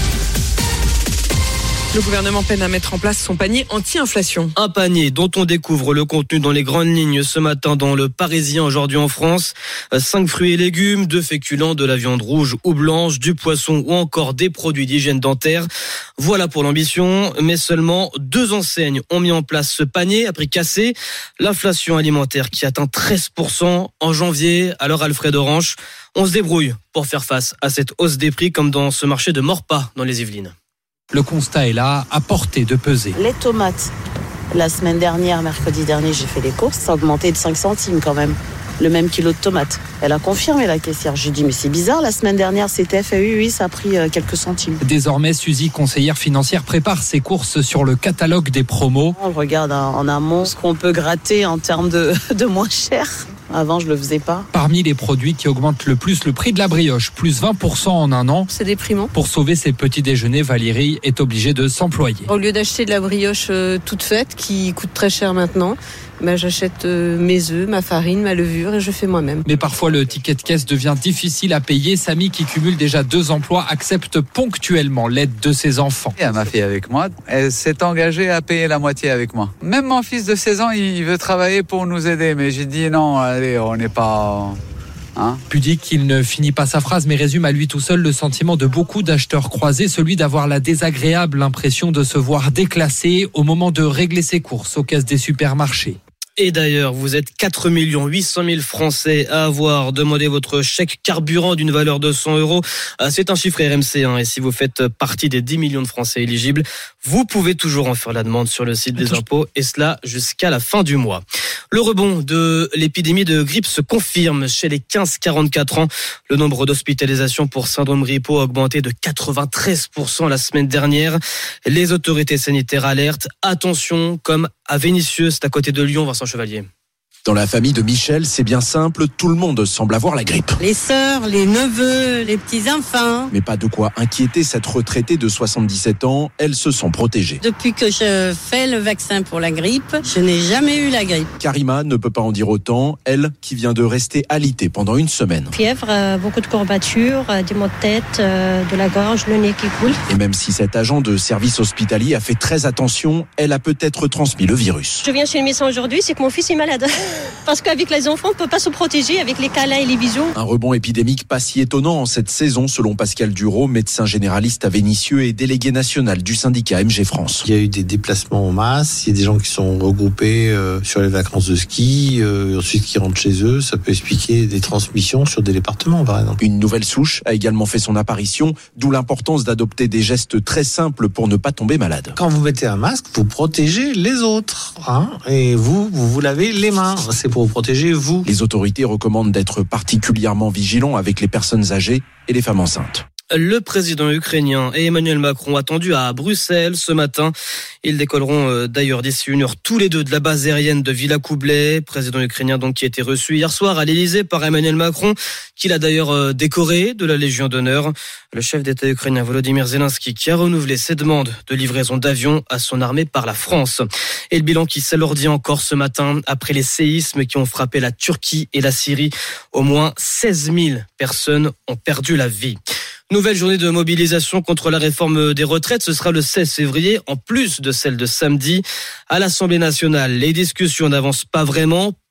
Le gouvernement peine à mettre en place son panier anti-inflation. Un panier dont on découvre le contenu dans les grandes lignes ce matin dans le Parisien aujourd'hui en France. Cinq fruits et légumes, deux féculents, de la viande rouge ou blanche, du poisson ou encore des produits d'hygiène dentaire. Voilà pour l'ambition, mais seulement deux enseignes ont mis en place ce panier à prix cassé. L'inflation alimentaire qui atteint treize pour cent en janvier. Alors Alfred Orange, on se débrouille pour faire face à cette hausse des prix comme dans ce marché de Maurepas dans les Yvelines. Le constat est là, à portée de peser. Les tomates, la semaine dernière, mercredi dernier, j'ai fait les courses, ça a augmenté de cinq centimes quand même. Le même kilo de tomates. Elle a confirmé la caissière. J'ai dit mais c'est bizarre, la semaine dernière c'était fait, oui, oui, ça a pris quelques centimes. Désormais, Suzy, conseillère financière, prépare ses courses sur le catalogue des promos. On regarde en amont ce qu'on peut gratter en termes de, de moins cher. Avant, je le faisais pas. Parmi les produits qui augmentent le plus, le prix de la brioche, plus vingt pour cent en un an. C'est déprimant. Pour sauver ses petits déjeuners, Valérie est obligée de s'employer. Au lieu d'acheter de la brioche euh, toute faite, qui coûte très cher maintenant, ben, j'achète euh, mes œufs, ma farine, ma levure et je fais moi-même. Mais parfois, le ticket de caisse devient difficile à payer. Samy, qui cumule déjà deux emplois, accepte ponctuellement l'aide de ses enfants. Elle m'a fait avec moi. Elle s'est engagée à payer la moitié avec moi. Même mon fils de seize ans, il veut travailler pour nous aider. Mais j'ai dit non, allez, on n'est pas... Hein Pudique, il ne finit pas sa phrase, mais résume à lui tout seul le sentiment de beaucoup d'acheteurs croisés, celui d'avoir la désagréable impression de se voir déclassé au moment de régler ses courses aux caisses des supermarchés. Et d'ailleurs, vous êtes quatre millions huit cent mille Français à avoir demandé votre chèque carburant d'une valeur de cent euros. C'est un chiffre R M C, hein, et si vous faites partie des dix millions de Français éligibles, vous pouvez toujours en faire la demande sur le site des impôts, et cela jusqu'à la fin du mois. Le rebond de l'épidémie de grippe se confirme chez les quinze quarante-quatre ans. Le nombre d'hospitalisations pour syndrome grippaux a augmenté de quatre-vingt-treize pour cent la semaine dernière. Les autorités sanitaires alertent. Attention, comme à Vénissieux, c'est à côté de Lyon, Vincent Chevalier. Dans la famille de Michel, c'est bien simple, tout le monde semble avoir la grippe. Les sœurs, les neveux, les petits-enfants. Mais pas de quoi inquiéter cette retraitée de soixante-dix-sept ans, elle se sent protégée. Depuis que je fais le vaccin pour la grippe, je n'ai jamais eu la grippe. Karima ne peut pas en dire autant, elle qui vient de rester alitée pendant une semaine. Fièvre, euh, beaucoup de courbatures, euh, des maux de tête, euh, de la gorge, le nez qui coule. Et même si cet agent de service hospitalier a fait très attention, elle a peut-être transmis le virus. Je viens chez le médecin aujourd'hui, c'est que mon fils est malade. Parce qu'avec les enfants, on ne peut pas se protéger avec les câlins et les bisous. Un rebond épidémique pas si étonnant en cette saison, selon Pascal Duro, médecin généraliste à Vénissieux et délégué national du syndicat M G France. Il y a eu des déplacements en masse, il y a des gens qui sont regroupés euh, sur les vacances de ski, euh, ensuite qui rentrent chez eux. Ça peut expliquer des transmissions sur des départements, par exemple. Une nouvelle souche a également fait son apparition, d'où l'importance d'adopter des gestes très simples pour ne pas tomber malade. Quand vous mettez un masque, vous protégez les autres, hein, et vous, vous vous lavez les mains. C'est pour vous protéger, vous. Les autorités recommandent d'être particulièrement vigilants avec les personnes âgées et les femmes enceintes. Le président ukrainien et Emmanuel Macron attendus à Bruxelles ce matin. Ils décolleront d'ailleurs d'ici une heure tous les deux de la base aérienne de Villacoublay. Président ukrainien donc qui a été reçu hier soir à l'Elysée par Emmanuel Macron, qu'il a d'ailleurs décoré de la Légion d'honneur. Le chef d'État ukrainien Volodymyr Zelensky qui a renouvelé ses demandes de livraison d'avions à son armée par la France. Et le bilan qui s'alourdit encore ce matin après les séismes qui ont frappé la Turquie et la Syrie. Au moins seize mille personnes ont perdu la vie. Nouvelle journée de mobilisation contre la réforme des retraites. Ce sera le seize février, en plus de celle de samedi. À l'Assemblée nationale, les discussions n'avancent pas vraiment.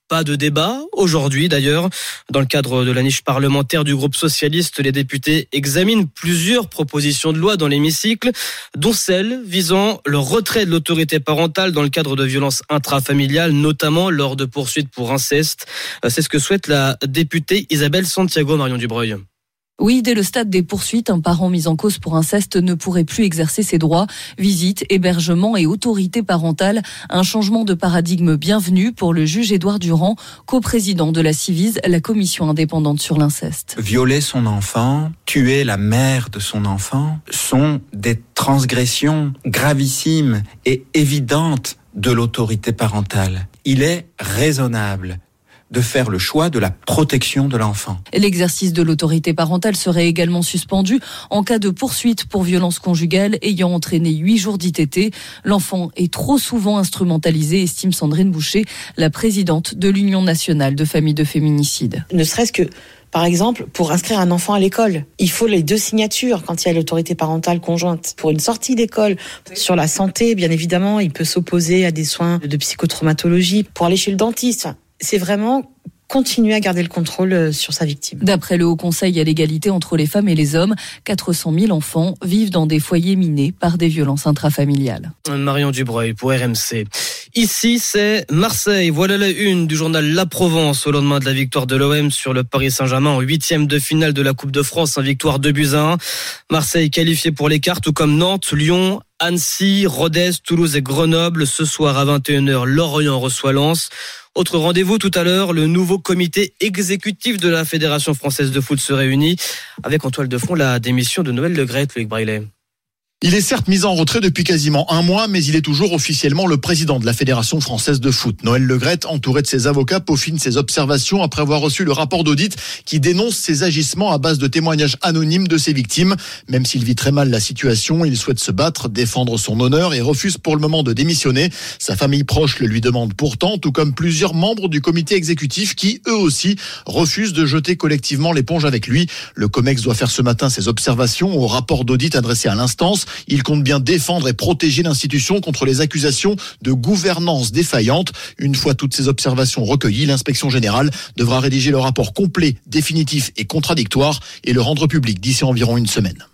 Pas de débat aujourd'hui d'ailleurs. Dans le cadre de la niche parlementaire du groupe socialiste, les députés examinent plusieurs propositions de loi dans l'hémicycle, dont celle visant le retrait de l'autorité parentale dans le cadre de violences intrafamiliales, notamment lors de poursuites pour inceste. C'est ce que souhaite la députée Isabelle Santiago. Marion Dubreuil. Oui, dès le stade des poursuites, un parent mis en cause pour inceste ne pourrait plus exercer ses droits. Visite, hébergement et autorité parentale. Un changement de paradigme bienvenu pour le juge Édouard Durand, coprésident de la Civise, la commission indépendante sur l'inceste. Violer son enfant, tuer la mère de son enfant sont des transgressions gravissimes et évidentes de l'autorité parentale. Il est raisonnable de faire le choix de la protection de l'enfant. L'exercice de l'autorité parentale serait également suspendu en cas de poursuite pour violence conjugale ayant entraîné huit jours d'I T T. L'enfant est trop souvent instrumentalisé, estime Sandrine Boucher, la présidente de l'Union nationale de familles de féminicides. Ne serait-ce que par exemple, pour inscrire un enfant à l'école, il faut les deux signatures quand il y a l'autorité parentale conjointe. Pour une sortie d'école, sur la santé, bien évidemment, il peut s'opposer à des soins de psychotraumatologie. Pour aller chez le dentiste, c'est vraiment continuer à garder le contrôle sur sa victime. D'après le Haut Conseil à l'égalité entre les femmes et les hommes, quatre cent mille enfants vivent dans des foyers minés par des violences intrafamiliales. Marion Dubreuil pour R M C. Ici, c'est Marseille. Voilà la une du journal La Provence au lendemain de la victoire de l'O M sur le Paris Saint-Germain en huitième de finale de la Coupe de France. Une victoire deux buts à un. Marseille qualifié pour les quarts, tout comme Nantes, Lyon, Annecy, Rodez, Toulouse et Grenoble. Ce soir à vingt et une heures, Lorient reçoit Lens. Autre rendez-vous tout à l'heure, le nouveau comité exécutif de la Fédération française de foot se réunit avec en toile de fond la démission de Noël Le Graët, Loïc Braillet. Il est certes mis en retrait depuis quasiment un mois, mais il est toujours officiellement le président de la Fédération française de foot. Noël Le Graët, entouré de ses avocats, peaufine ses observations après avoir reçu le rapport d'audit qui dénonce ses agissements à base de témoignages anonymes de ses victimes. Même s'il vit très mal la situation, il souhaite se battre, défendre son honneur et refuse pour le moment de démissionner. Sa famille proche le lui demande pourtant, tout comme plusieurs membres du comité exécutif qui, eux aussi, refusent de jeter collectivement l'éponge avec lui. Le COMEX doit faire ce matin ses observations au rapport d'audit adressé à l'instance. Il compte bien défendre et protéger l'institution contre les accusations de gouvernance défaillante. Une fois toutes ces observations recueillies, l'inspection générale devra rédiger le rapport complet, définitif et contradictoire et le rendre public d'ici environ une semaine.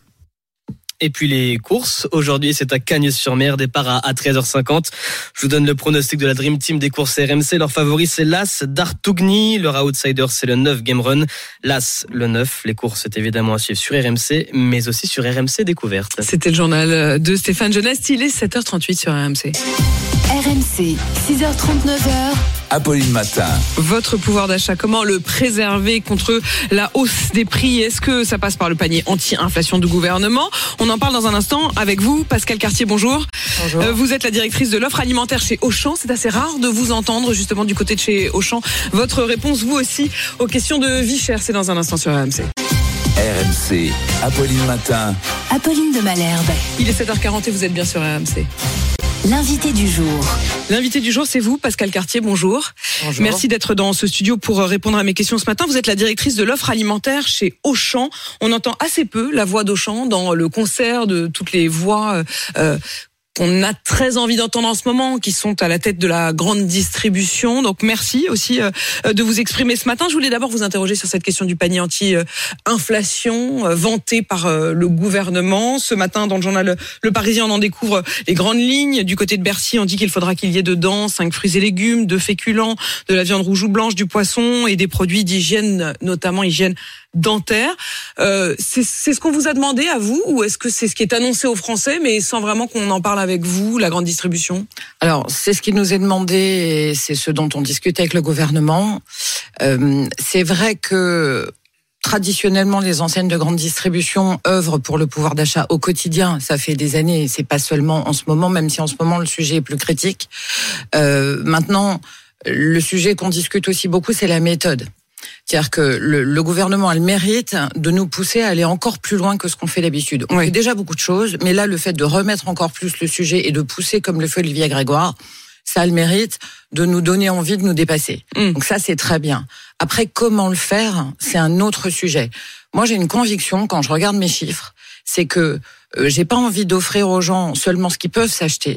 Et puis les courses, aujourd'hui c'est à Cagnes-sur-Mer, départ à treize heures cinquante. Je vous donne le pronostic de la Dream Team des courses R M C. Leur favori c'est l'As d'Artougny, leur outsider c'est le neuf Game Run. L'As, le neuf, les courses c'est évidemment à suivre sur R M C, mais aussi sur R M C Découverte. C'était le journal de Stéphane Jeunesse, il est sept heures trente-huit sur R M C. R M C, six heures trente-neuf. Apolline Matin. Votre pouvoir d'achat, comment le préserver contre la hausse des prix? Est-ce que ça passe par le panier anti-inflation du gouvernement? On en parle dans un instant avec vous, Pascal Cartier, bonjour. Bonjour. Euh, vous êtes la directrice de l'offre alimentaire chez Auchan. C'est assez rare de vous entendre justement du côté de chez Auchan. Votre réponse, vous aussi, aux questions de vie chère, c'est dans un instant sur R M C. R M C, Apolline Matin. Apolline de Malherbe. Il est sept heures quarante et vous êtes bien sur R M C. L'invité du jour. L'invité du jour, c'est vous, Pascal Cartier, bonjour. Bonjour. Merci d'être dans ce studio pour répondre à mes questions ce matin. Vous êtes la directrice de l'offre alimentaire chez Auchan. On entend assez peu la voix d'Auchan dans le concert de toutes les voix euh, qu'on a très envie d'entendre en ce moment, qui sont à la tête de la grande distribution. Donc merci aussi euh, de vous exprimer ce matin. Je voulais d'abord vous interroger sur cette question du panier anti-inflation euh, vanté par euh, le gouvernement. Ce matin, dans le journal Le Parisien, on en découvre les grandes lignes. Du côté de Bercy, on dit qu'il faudra qu'il y ait dedans cinq fruits et légumes, deux féculents, de la viande rouge ou blanche, du poisson et des produits d'hygiène, notamment hygiène dentaire. Euh, c'est, c'est ce qu'on vous a demandé à vous, ou est-ce que c'est ce qui est annoncé aux Français, mais sans vraiment qu'on en parle avec vous, la grande distribution? Alors, c'est ce qui nous est demandé et c'est ce dont on discute avec le gouvernement. Euh, c'est vrai que traditionnellement, les enseignes de grande distribution œuvrent pour le pouvoir d'achat au quotidien. Ça fait des années, c'est pas seulement en ce moment, même si en ce moment le sujet est plus critique. Euh, maintenant, le sujet qu'on discute aussi beaucoup, c'est la méthode. C'est-à-dire que le, le gouvernement a le mérite de nous pousser à aller encore plus loin que ce qu'on fait d'habitude. On oui. fait déjà beaucoup de choses, mais là, le fait de remettre encore plus le sujet et de pousser comme le fait Olivier Grégoire, ça a le mérite de nous donner envie de nous dépasser. Mmh. Donc ça, c'est très bien. Après, comment le faire, c'est un autre sujet. Moi, j'ai une conviction, quand je regarde mes chiffres, c'est que euh, j'ai pas envie d'offrir aux gens seulement ce qu'ils peuvent s'acheter.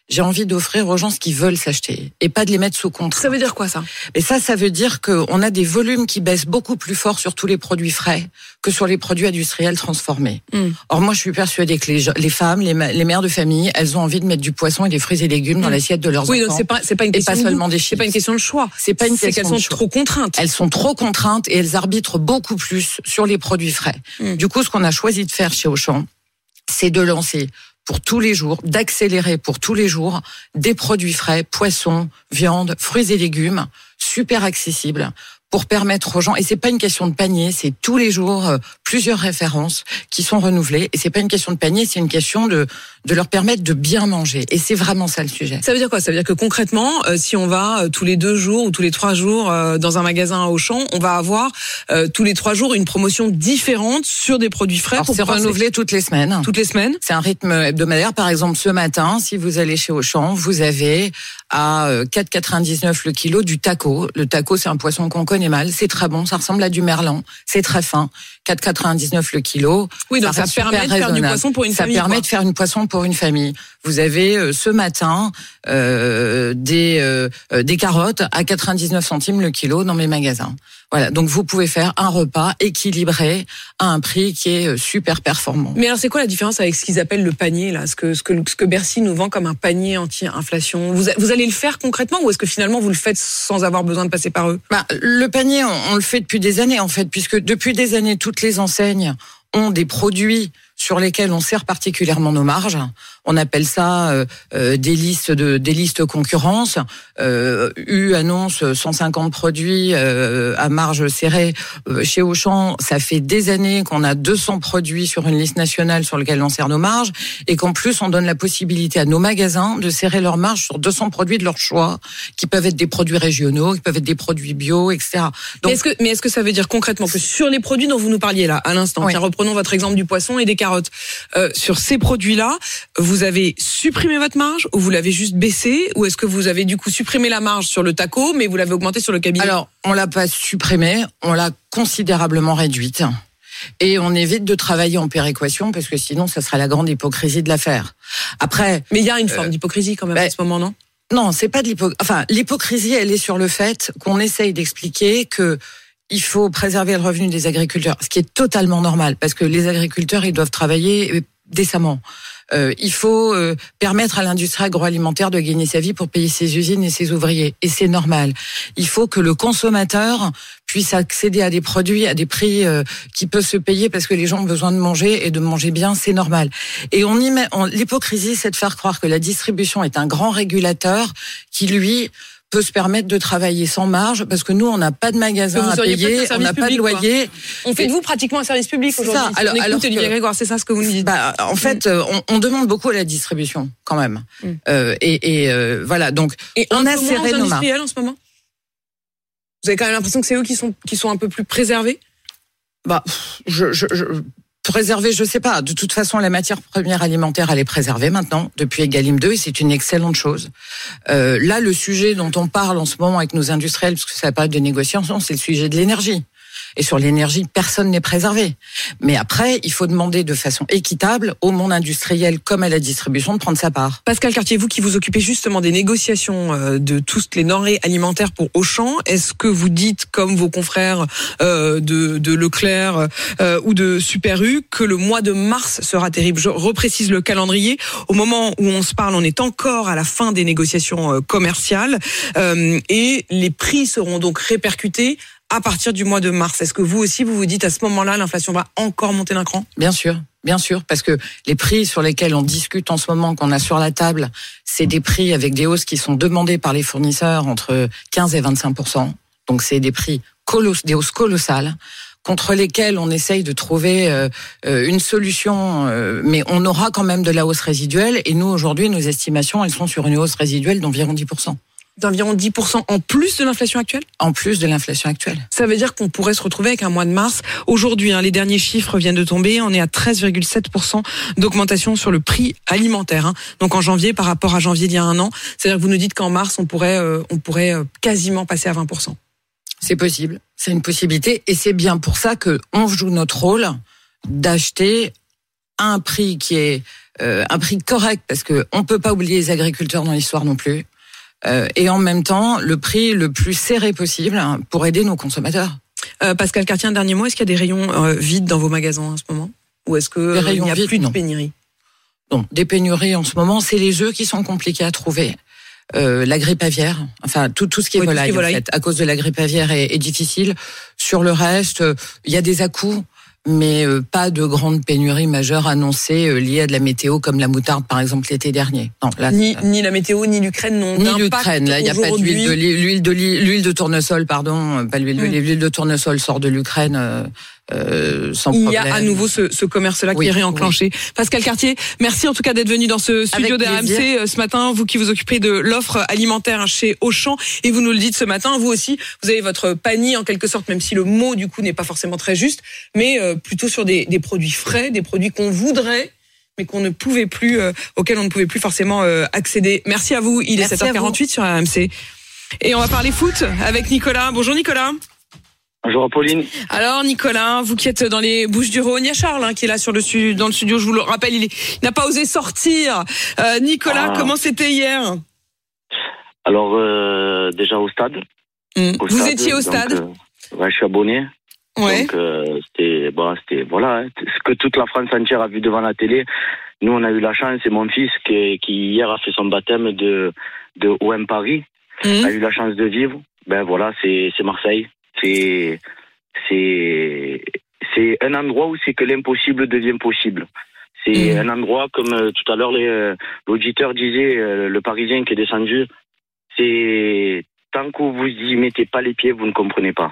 j'ai envie d'offrir aux gens ce qu'ils veulent s'acheter et pas de les mettre sous contrat. Ça veut dire quoi ça ? Et ça, ça veut dire qu'on a des volumes qui baissent beaucoup plus fort sur tous les produits frais que sur les produits industriels transformés. Mm. Or moi, je suis persuadée que les, les femmes, les, les mères de famille, elles ont envie de mettre du poisson et des fruits et légumes mm. dans l'assiette de leurs oui, enfants. Oui, donc c'est pas c'est pas une question et pas de seulement des chips. C'est pas une question de choix. C'est pas une c'est question qu'elles de sont choix. trop contraintes. Elles sont trop contraintes et elles arbitrent beaucoup plus sur les produits frais. Mm. Du coup, ce qu'on a choisi de faire chez Auchan, c'est de lancer pour tous les jours, d'accélérer pour tous les jours des produits frais, poissons, viande, fruits et légumes, super accessibles, pour permettre aux gens, et c'est pas une question de panier, c'est tous les jours euh, plusieurs références qui sont renouvelées, et c'est pas une question de panier, c'est une question de de leur permettre de bien manger, et c'est vraiment ça le sujet. Ça veut dire quoi ? Ça veut dire que concrètement, euh, si on va euh, tous les deux jours ou tous les trois jours euh, dans un magasin à Auchan, on va avoir euh, tous les trois jours une promotion différente sur des produits frais. Alors, pour c'est renouvelé toutes les semaines. Toutes les semaines. C'est un rythme hebdomadaire. Par exemple, ce matin, si vous allez chez Auchan, vous avez à quatre quatre-vingt-dix-neuf le kilo du taco. Le taco, c'est un poisson qu'on connaît mal. C'est très bon. Ça ressemble à du merlan. C'est très fin. quatre quatre-vingt-dix-neuf le kilo. Oui, donc ça, ça permet de faire du poisson pour une ça famille. Ça permet quoi. de faire une poisson pour une famille. Vous avez euh, ce matin euh, des euh, des carottes à quatre-vingt-dix-neuf centimes le kilo dans mes magasins. Voilà, donc vous pouvez faire un repas équilibré à un prix qui est super performant. Mais alors c'est quoi la différence avec ce qu'ils appellent le panier là, ce que ce que ce que Bercy nous vend comme un panier anti-inflation ? Vous vous allez le faire concrètement ou est-ce que finalement vous le faites sans avoir besoin de passer par eux ? Bah, le panier, on, on le fait depuis des années en fait, puisque depuis des années toutes les enseignes ont des produits sur lesquels on sert particulièrement nos marges. On appelle ça euh, euh, des listes de des listes concurrence. Euh, U annonce cent cinquante produits euh, à marge serrée. Euh, chez Auchan, ça fait des années qu'on a deux cents produits sur une liste nationale sur lequel on sert nos marges et qu'en plus on donne la possibilité à nos magasins de serrer leurs marges sur deux cents produits de leur choix, qui peuvent être des produits régionaux, qui peuvent être des produits bio, et cetera. Donc, mais est-ce que mais est-ce que ça veut dire concrètement que sur les produits dont vous nous parliez là à l'instant, oui. tiens, reprenons votre exemple du poisson et des carottes. Euh, sur ces produits-là, vous avez supprimé votre marge ou vous l'avez juste baissé ou est-ce que vous avez du coup supprimé la marge sur le taco mais vous l'avez augmenté sur le cabinet ? Alors, on l'a pas supprimé, on l'a considérablement réduite et on évite de travailler en péréquation parce que sinon ça serait la grande hypocrisie de l'affaire. Après, mais il y a une forme euh, d'hypocrisie quand même bah, à ce moment, non ? Non, c'est pas de l'hypocrisie. Enfin, l'hypocrisie, elle est sur le fait qu'on essaye d'expliquer que il faut préserver le revenu des agriculteurs, ce qui est totalement normal, parce que les agriculteurs, ils doivent travailler décemment. Euh, il faut euh, permettre à l'industrie agroalimentaire de gagner sa vie pour payer ses usines et ses ouvriers, et c'est normal. Il faut que le consommateur puisse accéder à des produits à des prix euh, qui peuvent se payer parce que les gens ont besoin de manger et de manger bien, c'est normal. Et on y met, on, l'hypocrisie, c'est de faire croire que la distribution est un grand régulateur qui, lui, peut se permettre de travailler sans marge parce que nous on n'a pas de magasin à payer, on n'a pas de loyer. Quoi. On fait de vous pratiquement un service public aujourd'hui. Ça. Alors, on alors écoute Olivier Grégoire, c'est ça ce que vous nous dites. Bah, en fait, mm. on, on demande beaucoup à la distribution quand même. Mm. Euh, et et euh, voilà, donc et on a serré nos mains. En ce moment, vous avez quand même l'impression que c'est eux qui sont qui sont un peu plus préservés. Bah, je je, je préserver, je sais pas. De toute façon, la matière première alimentaire, elle est préservée maintenant depuis Egalim deux et c'est une excellente chose. Euh, là, le sujet dont on parle en ce moment avec nos industriels, parce que ça n'a pas de négociation, c'est le sujet de l'énergie. Et sur l'énergie, personne n'est préservé. Mais après, il faut demander de façon équitable au monde industriel comme à la distribution de prendre sa part. Pascal Cartier, vous qui vous occupez justement des négociations de toutes les denrées alimentaires pour Auchan, est-ce que vous dites, comme vos confrères euh, de, de Leclerc euh, ou de Super U, que le mois de mars sera terrible ? Je reprécise le calendrier. Au moment où on se parle, on est encore à la fin des négociations commerciales euh, et les prix seront donc répercutés à partir du mois de mars. Est-ce que vous aussi, vous vous dites à ce moment-là, l'inflation va encore monter d'un cran ? Bien sûr, bien sûr, parce que les prix sur lesquels on discute en ce moment, qu'on a sur la table, c'est des prix avec des hausses qui sont demandées par les fournisseurs entre quinze et vingt-cinq pour cent. Donc c'est des prix coloss, des hausses colossales, contre lesquelles on essaye de trouver euh, une solution, euh, mais on aura quand même de la hausse résiduelle. Et nous, aujourd'hui, nos estimations, elles sont sur une hausse résiduelle d'environ dix pour cent. D'environ dix pour cent en plus de l'inflation actuelle ? En plus de l'inflation actuelle. Ça veut dire qu'on pourrait se retrouver avec un mois de mars. Aujourd'hui, hein, les derniers chiffres viennent de tomber. On est à treize virgule sept pour cent d'augmentation sur le prix alimentaire. Hein. Donc en janvier par rapport à janvier d'il y a un an. C'est-à-dire que vous nous dites qu'en mars, on pourrait, euh, on pourrait euh, quasiment passer à vingt pour cent. C'est possible. C'est une possibilité. Et c'est bien pour ça qu'on joue notre rôle d'acheter à un prix qui est euh, un prix correct, parce que on peut pas oublier les agriculteurs dans l'histoire non plus. Euh, et en même temps, le prix le plus serré possible hein, pour aider nos consommateurs. Euh, Pascal Cartier, un dernier mot. Est-ce qu'il y a des rayons euh, vides dans vos magasins en ce moment ? Ou est-ce que il n'y a vides, plus non. de pénurie ? Non, des pénuries en ce moment, c'est les œufs qui sont compliqués à trouver. Euh, la grippe aviaire, enfin tout tout ce qui est, oui, volaille, qui est volaille en fait, à cause de la grippe aviaire est, est difficile. Sur le reste, il euh, y a des à-coups, mais euh, pas de grande pénurie majeure annoncée euh, liée à de la météo comme la moutarde par exemple l'été dernier. Non, là, ni, ça... ni la météo ni l'Ukraine n'ont ni d'impact. l'Ukraine, là il y a pas d'huile de l'huile de l'huile de tournesol pardon, pas l'huile de l'huile, l'huile de tournesol sort de l'Ukraine. Euh, Euh, sans il problème. y a à nouveau ce, ce commerce-là oui, qui est réenclenché. Oui. Pascal Cartier, merci en tout cas d'être venu dans ce studio d'R M C ce matin, vous qui vous occupez de l'offre alimentaire chez Auchan, et vous nous le dites ce matin, vous aussi, vous avez votre panier en quelque sorte, même si le mot du coup n'est pas forcément très juste, mais euh, plutôt sur des, des produits frais, des produits qu'on voudrait, mais qu'on ne pouvait plus, euh, auxquels on ne pouvait plus forcément euh, accéder. Merci à vous, il est sept heures quarante-huit sur R M C. Et on va parler foot avec Nicolas. Bonjour Nicolas. Bonjour Apolline. Alors Nicolas, vous qui êtes dans les Bouches-du-Rhône, il y a Charles hein, qui est là sur le dans le studio, je vous le rappelle, il, est, il n'a pas osé sortir. Euh, Nicolas, ah. comment c'était hier ? Alors euh, déjà au stade. Mmh. Au vous stade, étiez au stade ? Donc, euh, ouais, je suis abonné. Ouais. Donc euh, c'était, bon, c'était voilà, hein, ce que toute la France entière a vu devant la télé. Nous on a eu la chance, c'est mon fils qui, qui hier a fait son baptême de de O M Paris, mmh. a eu la chance de vivre. Ben voilà, c'est c'est Marseille. C'est, c'est, c'est un endroit où c'est que l'impossible devient possible. C'est mmh. un endroit, comme euh, tout à l'heure les, euh, l'auditeur disait, euh, le Parisien qui est descendu, c'est tant que vous y mettez pas les pieds, vous ne comprenez pas.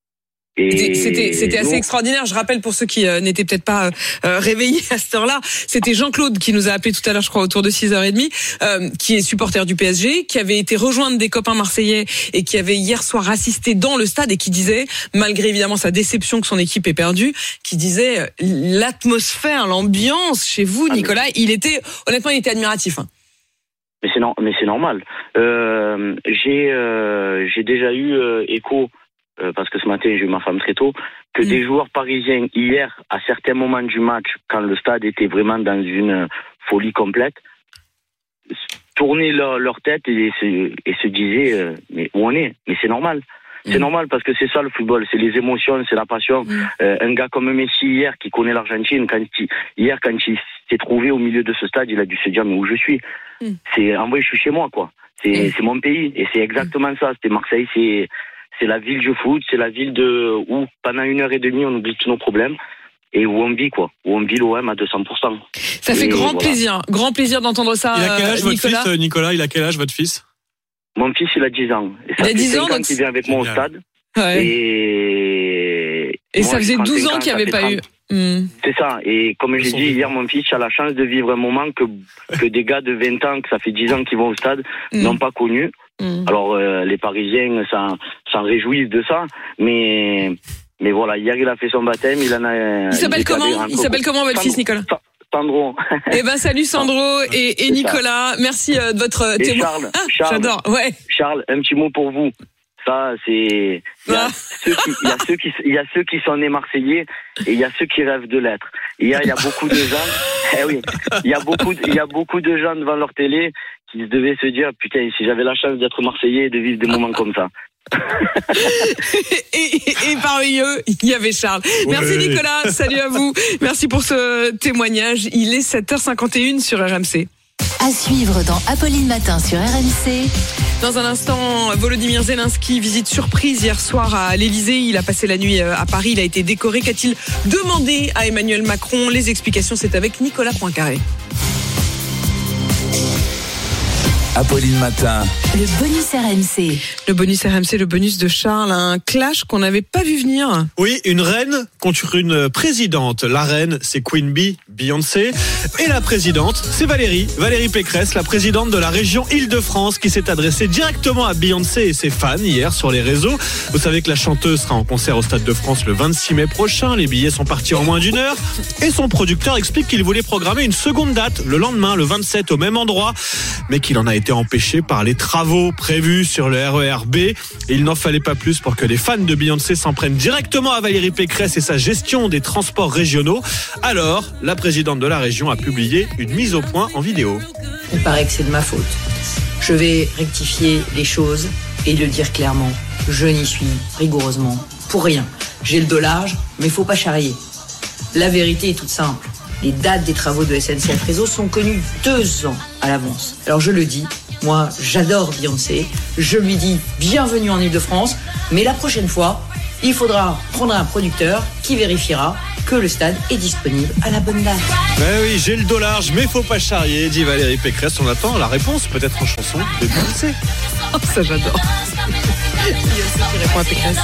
Et c'était, c'était assez nous... extraordinaire. Je rappelle pour ceux qui euh, n'étaient peut-être pas euh, réveillés à cette heure-là, c'était Jean-Claude qui nous a appelé tout à l'heure, je crois, autour de six heures trente, euh, qui est supporter du P S G, qui avait été rejoindre des copains marseillais et qui avait hier soir assisté dans le stade et qui disait, malgré évidemment sa déception que son équipe ait perdu, qui disait l'atmosphère, l'ambiance chez vous, Nicolas, ah, mais... il était, honnêtement, il était admiratif. Hein. Mais c'est, non, mais c'est normal. Euh, j'ai, euh, j'ai déjà eu euh, écho. Euh, parce que ce matin j'ai eu ma femme très tôt, que mmh. des joueurs parisiens hier, à certains moments du match, quand le stade était vraiment dans une folie complète, tournaient leur, leur tête et se, et se disaient euh, mais où on est ? Mais c'est normal. Mmh. C'est normal parce que c'est ça le football, c'est les émotions, c'est la passion. Mmh. Euh, un gars comme Messi hier qui connaît l'Argentine, quand il, hier quand il s'est trouvé au milieu de ce stade, il a dû se dire mais où je suis ? mmh. C'est en vrai je suis chez moi quoi. C'est, mmh. c'est mon pays et c'est exactement mmh. ça. C'était Marseille, c'est C'est la ville du foot, c'est la ville de où pendant une heure et demie on oublie tous nos problèmes et où on vit quoi, où on vit l'O M à deux cents pour cent. Ça fait et grand voilà. plaisir, grand plaisir d'entendre ça. Il a quel âge euh, votre fils, Nicolas ? Il a quel âge votre fils ? Mon fils il a dix ans. Et ça il a dix ans, donc il vient avec moi au stade. Ouais. Et et moi, ça faisait douze ans qu'il n'y avait pas eu. Mmh. C'est ça. Et comme j'ai dit hier, mon fils a la chance de vivre un moment que que des gars de vingt ans, que ça fait dix ans qu'ils vont au stade, mmh. n'ont pas connu. Mmh. Alors euh, les Parisiens s'en, s'en réjouissent de ça, mais mais voilà, hier il a fait son baptême, il en a. Il s'appelle comment Il s'appelle comment votre fils Nicolas ? Sandro. Eh ben salut Sandro et, et Nicolas, merci euh, de votre témoignage. Charles, ah, Charles, j'adore. Ouais. Charles, un petit mot pour vous. Ça, c'est il y a, ah. ceux qui, il y a ceux qui il y a ceux qui sont nés marseillais et il y a ceux qui rêvent de l'être. Et il y a, il y a beaucoup de gens. Eh oui, il y a beaucoup il y a beaucoup de gens devant leur télé qui devaient se dire putain, si j'avais la chance d'être marseillais et de vivre des moments comme ça. et, et, et parmi eux, il y avait Charles. Merci ouais. Nicolas, salut à vous. Merci pour ce témoignage. Il est sept heures cinquante et une sur R M C. À suivre dans Apolline Matin sur R M C. Dans un instant, Volodymyr Zelensky, visite surprise hier soir à l'Elysée. Il a passé la nuit à Paris. Il a été décoré. Qu'a-t-il demandé à Emmanuel Macron ? Les explications, c'est avec Nicolas Poincaré. Apolline Matin. Le bonus R M C. Le bonus R M C, le bonus de Charles. Un clash qu'on n'avait pas vu venir. Oui, une reine contre une présidente. La reine, c'est Queen Bee, Beyoncé. Et la présidente, c'est Valérie. Valérie Pécresse, la présidente de la région Île-de-France, qui s'est adressée directement à Beyoncé et ses fans hier sur les réseaux. Vous savez que la chanteuse sera en concert au Stade de France le vingt-six mai prochain. Les billets sont partis en moins d'une heure. Et son producteur explique qu'il voulait programmer une seconde date le lendemain, le vingt-sept, au même endroit. Mais qu'il en a été été empêché par les travaux prévus sur le R E R B. Il n'en fallait pas plus pour que les fans de Beyoncé s'en prennent directement à Valérie Pécresse et sa gestion des transports régionaux. Alors, la présidente de la région a publié une mise au point en vidéo. Il paraît que c'est de ma faute. Je vais rectifier les choses et le dire clairement. Je n'y suis rigoureusement pour rien. J'ai le dos large, mais faut pas charrier. La vérité est toute simple. Les dates des travaux de S N C F Réseau sont connues deux ans à l'avance. Alors je le dis, moi j'adore Beyoncé, je lui dis bienvenue en Ile-de-France, mais la prochaine fois, il faudra prendre un producteur qui vérifiera que le stade est disponible à la bonne date. Ben oui, j'ai le dos large, mais faut pas charrier, dit Valérie Pécresse. On attend la réponse, peut-être en chanson de Beyoncé. Oh, ça j'adore. Beyoncé qui répond à Pécresse.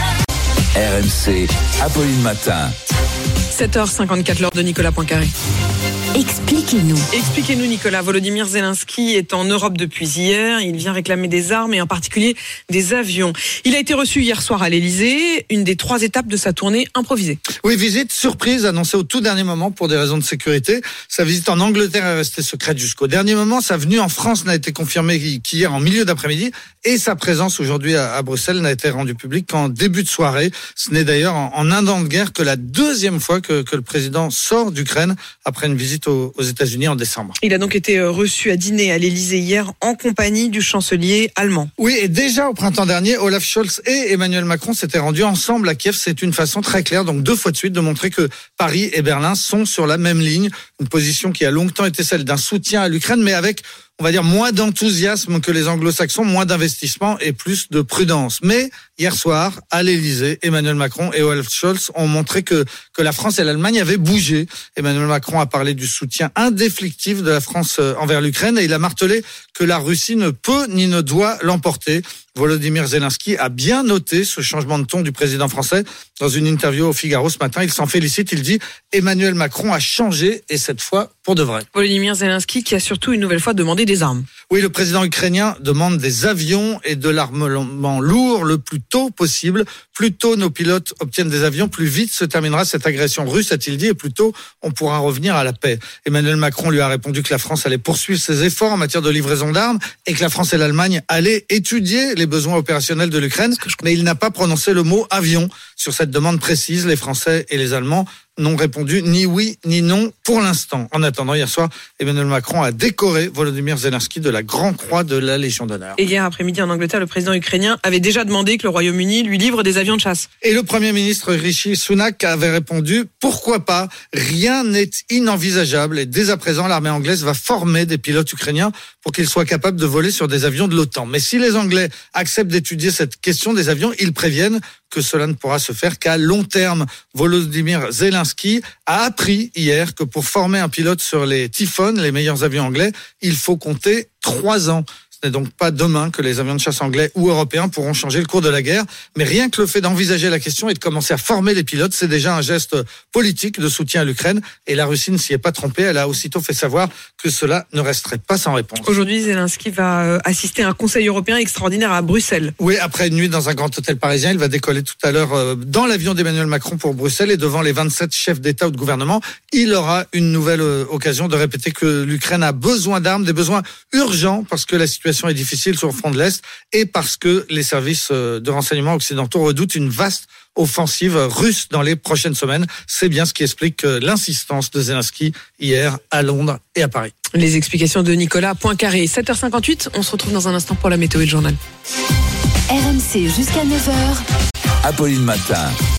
R M C, Apolline Matin. sept heures cinquante-quatre, l'heure de Nicolas Poincaré. Expliquez-nous. Expliquez-nous, Nicolas. Volodymyr Zelensky est en Europe depuis hier. Il vient réclamer des armes et en particulier des avions. Il a été reçu hier soir à l'Elysée, une des trois étapes de sa tournée improvisée. Oui, visite surprise annoncée au tout dernier moment pour des raisons de sécurité. Sa visite en Angleterre est restée secrète jusqu'au dernier moment. Sa venue en France n'a été confirmée qu'hier en milieu d'après-midi et sa présence aujourd'hui à Bruxelles n'a été rendue publique qu'en début de soirée. Ce n'est d'ailleurs en un an de guerre que la deuxième fois que, que le président sort d'Ukraine après une visite aux, aux États-Unis en décembre. Il a donc été reçu à dîner à l'Elysée hier en compagnie du chancelier allemand. Oui, et déjà au printemps dernier, Olaf Scholz et Emmanuel Macron s'étaient rendus ensemble à Kiev. C'est une façon très claire, donc deux fois de suite, de montrer que Paris et Berlin sont sur la même ligne. Une position qui a longtemps été celle d'un soutien à l'Ukraine, mais avec, on va dire, moins d'enthousiasme que les anglo-saxons, moins d'investissement et plus de prudence. Mais hier soir, à l'Elysée, Emmanuel Macron et Olaf Scholz ont montré que, que la France et l'Allemagne avaient bougé. Emmanuel Macron a parlé du soutien indéfectible de la France envers l'Ukraine et il a martelé que la Russie ne peut ni ne doit l'emporter. Volodymyr Zelensky a bien noté ce changement de ton du président français. Dans une interview au Figaro ce matin, il s'en félicite. Il dit « Emmanuel Macron a changé et cette fois pour de vrai ». Volodymyr Zelensky qui a surtout une nouvelle fois demandé des armes. Oui, le président ukrainien demande des avions et de l'armement lourd le plus tôt possible. Plus tôt nos pilotes obtiennent des avions, plus vite se terminera cette agression russe, a-t-il dit, et plus tôt on pourra revenir à la paix. Emmanuel Macron lui a répondu que la France allait poursuivre ses efforts en matière de livraison d'armes et que la France et l'Allemagne allaient étudier les besoins opérationnels de l'Ukraine, mais il n'a pas prononcé le mot avion. Sur cette demande précise, les Français et les Allemands n'ont répondu ni oui ni non pour l'instant. En attendant, hier soir, Emmanuel Macron a décoré Volodymyr Zelensky de la Grand Croix de la Légion d'honneur. Et hier après-midi en Angleterre, le président ukrainien avait déjà demandé que le Royaume-Uni lui livre des avions de chasse. Et le Premier ministre Rishi Sunak avait répondu « Pourquoi pas ? Rien n'est inenvisageable et dès à présent, l'armée anglaise va former des pilotes ukrainiens pour qu'ils soient capables de voler sur des avions de l'OTAN. Mais si les Anglais acceptent d'étudier cette question des avions, ils préviennent que cela ne pourra se faire qu'à long terme. Volodymyr Zelensky a appris hier que pour former un pilote sur les Typhoon, les meilleurs avions anglais, il faut compter trois ans. Ce n'est donc pas demain que les avions de chasse anglais ou européens pourront changer le cours de la guerre, mais rien que le fait d'envisager la question et de commencer à former les pilotes, c'est déjà un geste politique de soutien à l'Ukraine. Et la Russie ne s'y est pas trompée, elle a aussitôt fait savoir que cela ne resterait pas sans réponse. Aujourd'hui, Zelensky va assister à un conseil européen extraordinaire à Bruxelles. Oui, après une nuit dans un grand hôtel parisien, il va décoller tout à l'heure dans l'avion d'Emmanuel Macron pour Bruxelles et devant les vingt-sept chefs d'État ou de gouvernement, il aura une nouvelle occasion de répéter que l'Ukraine a besoin d'armes, des besoins urgents parce que la situation est difficile sur le front de l'Est et parce que les services de renseignement occidentaux redoutent une vaste offensive russe dans les prochaines semaines. C'est bien ce qui explique l'insistance de Zelensky hier à Londres et à Paris. Les explications de Nicolas Poincaré. sept heures cinquante-huit, on se retrouve dans un instant pour la météo et le journal. R M C jusqu'à neuf heures. Apolline Matin.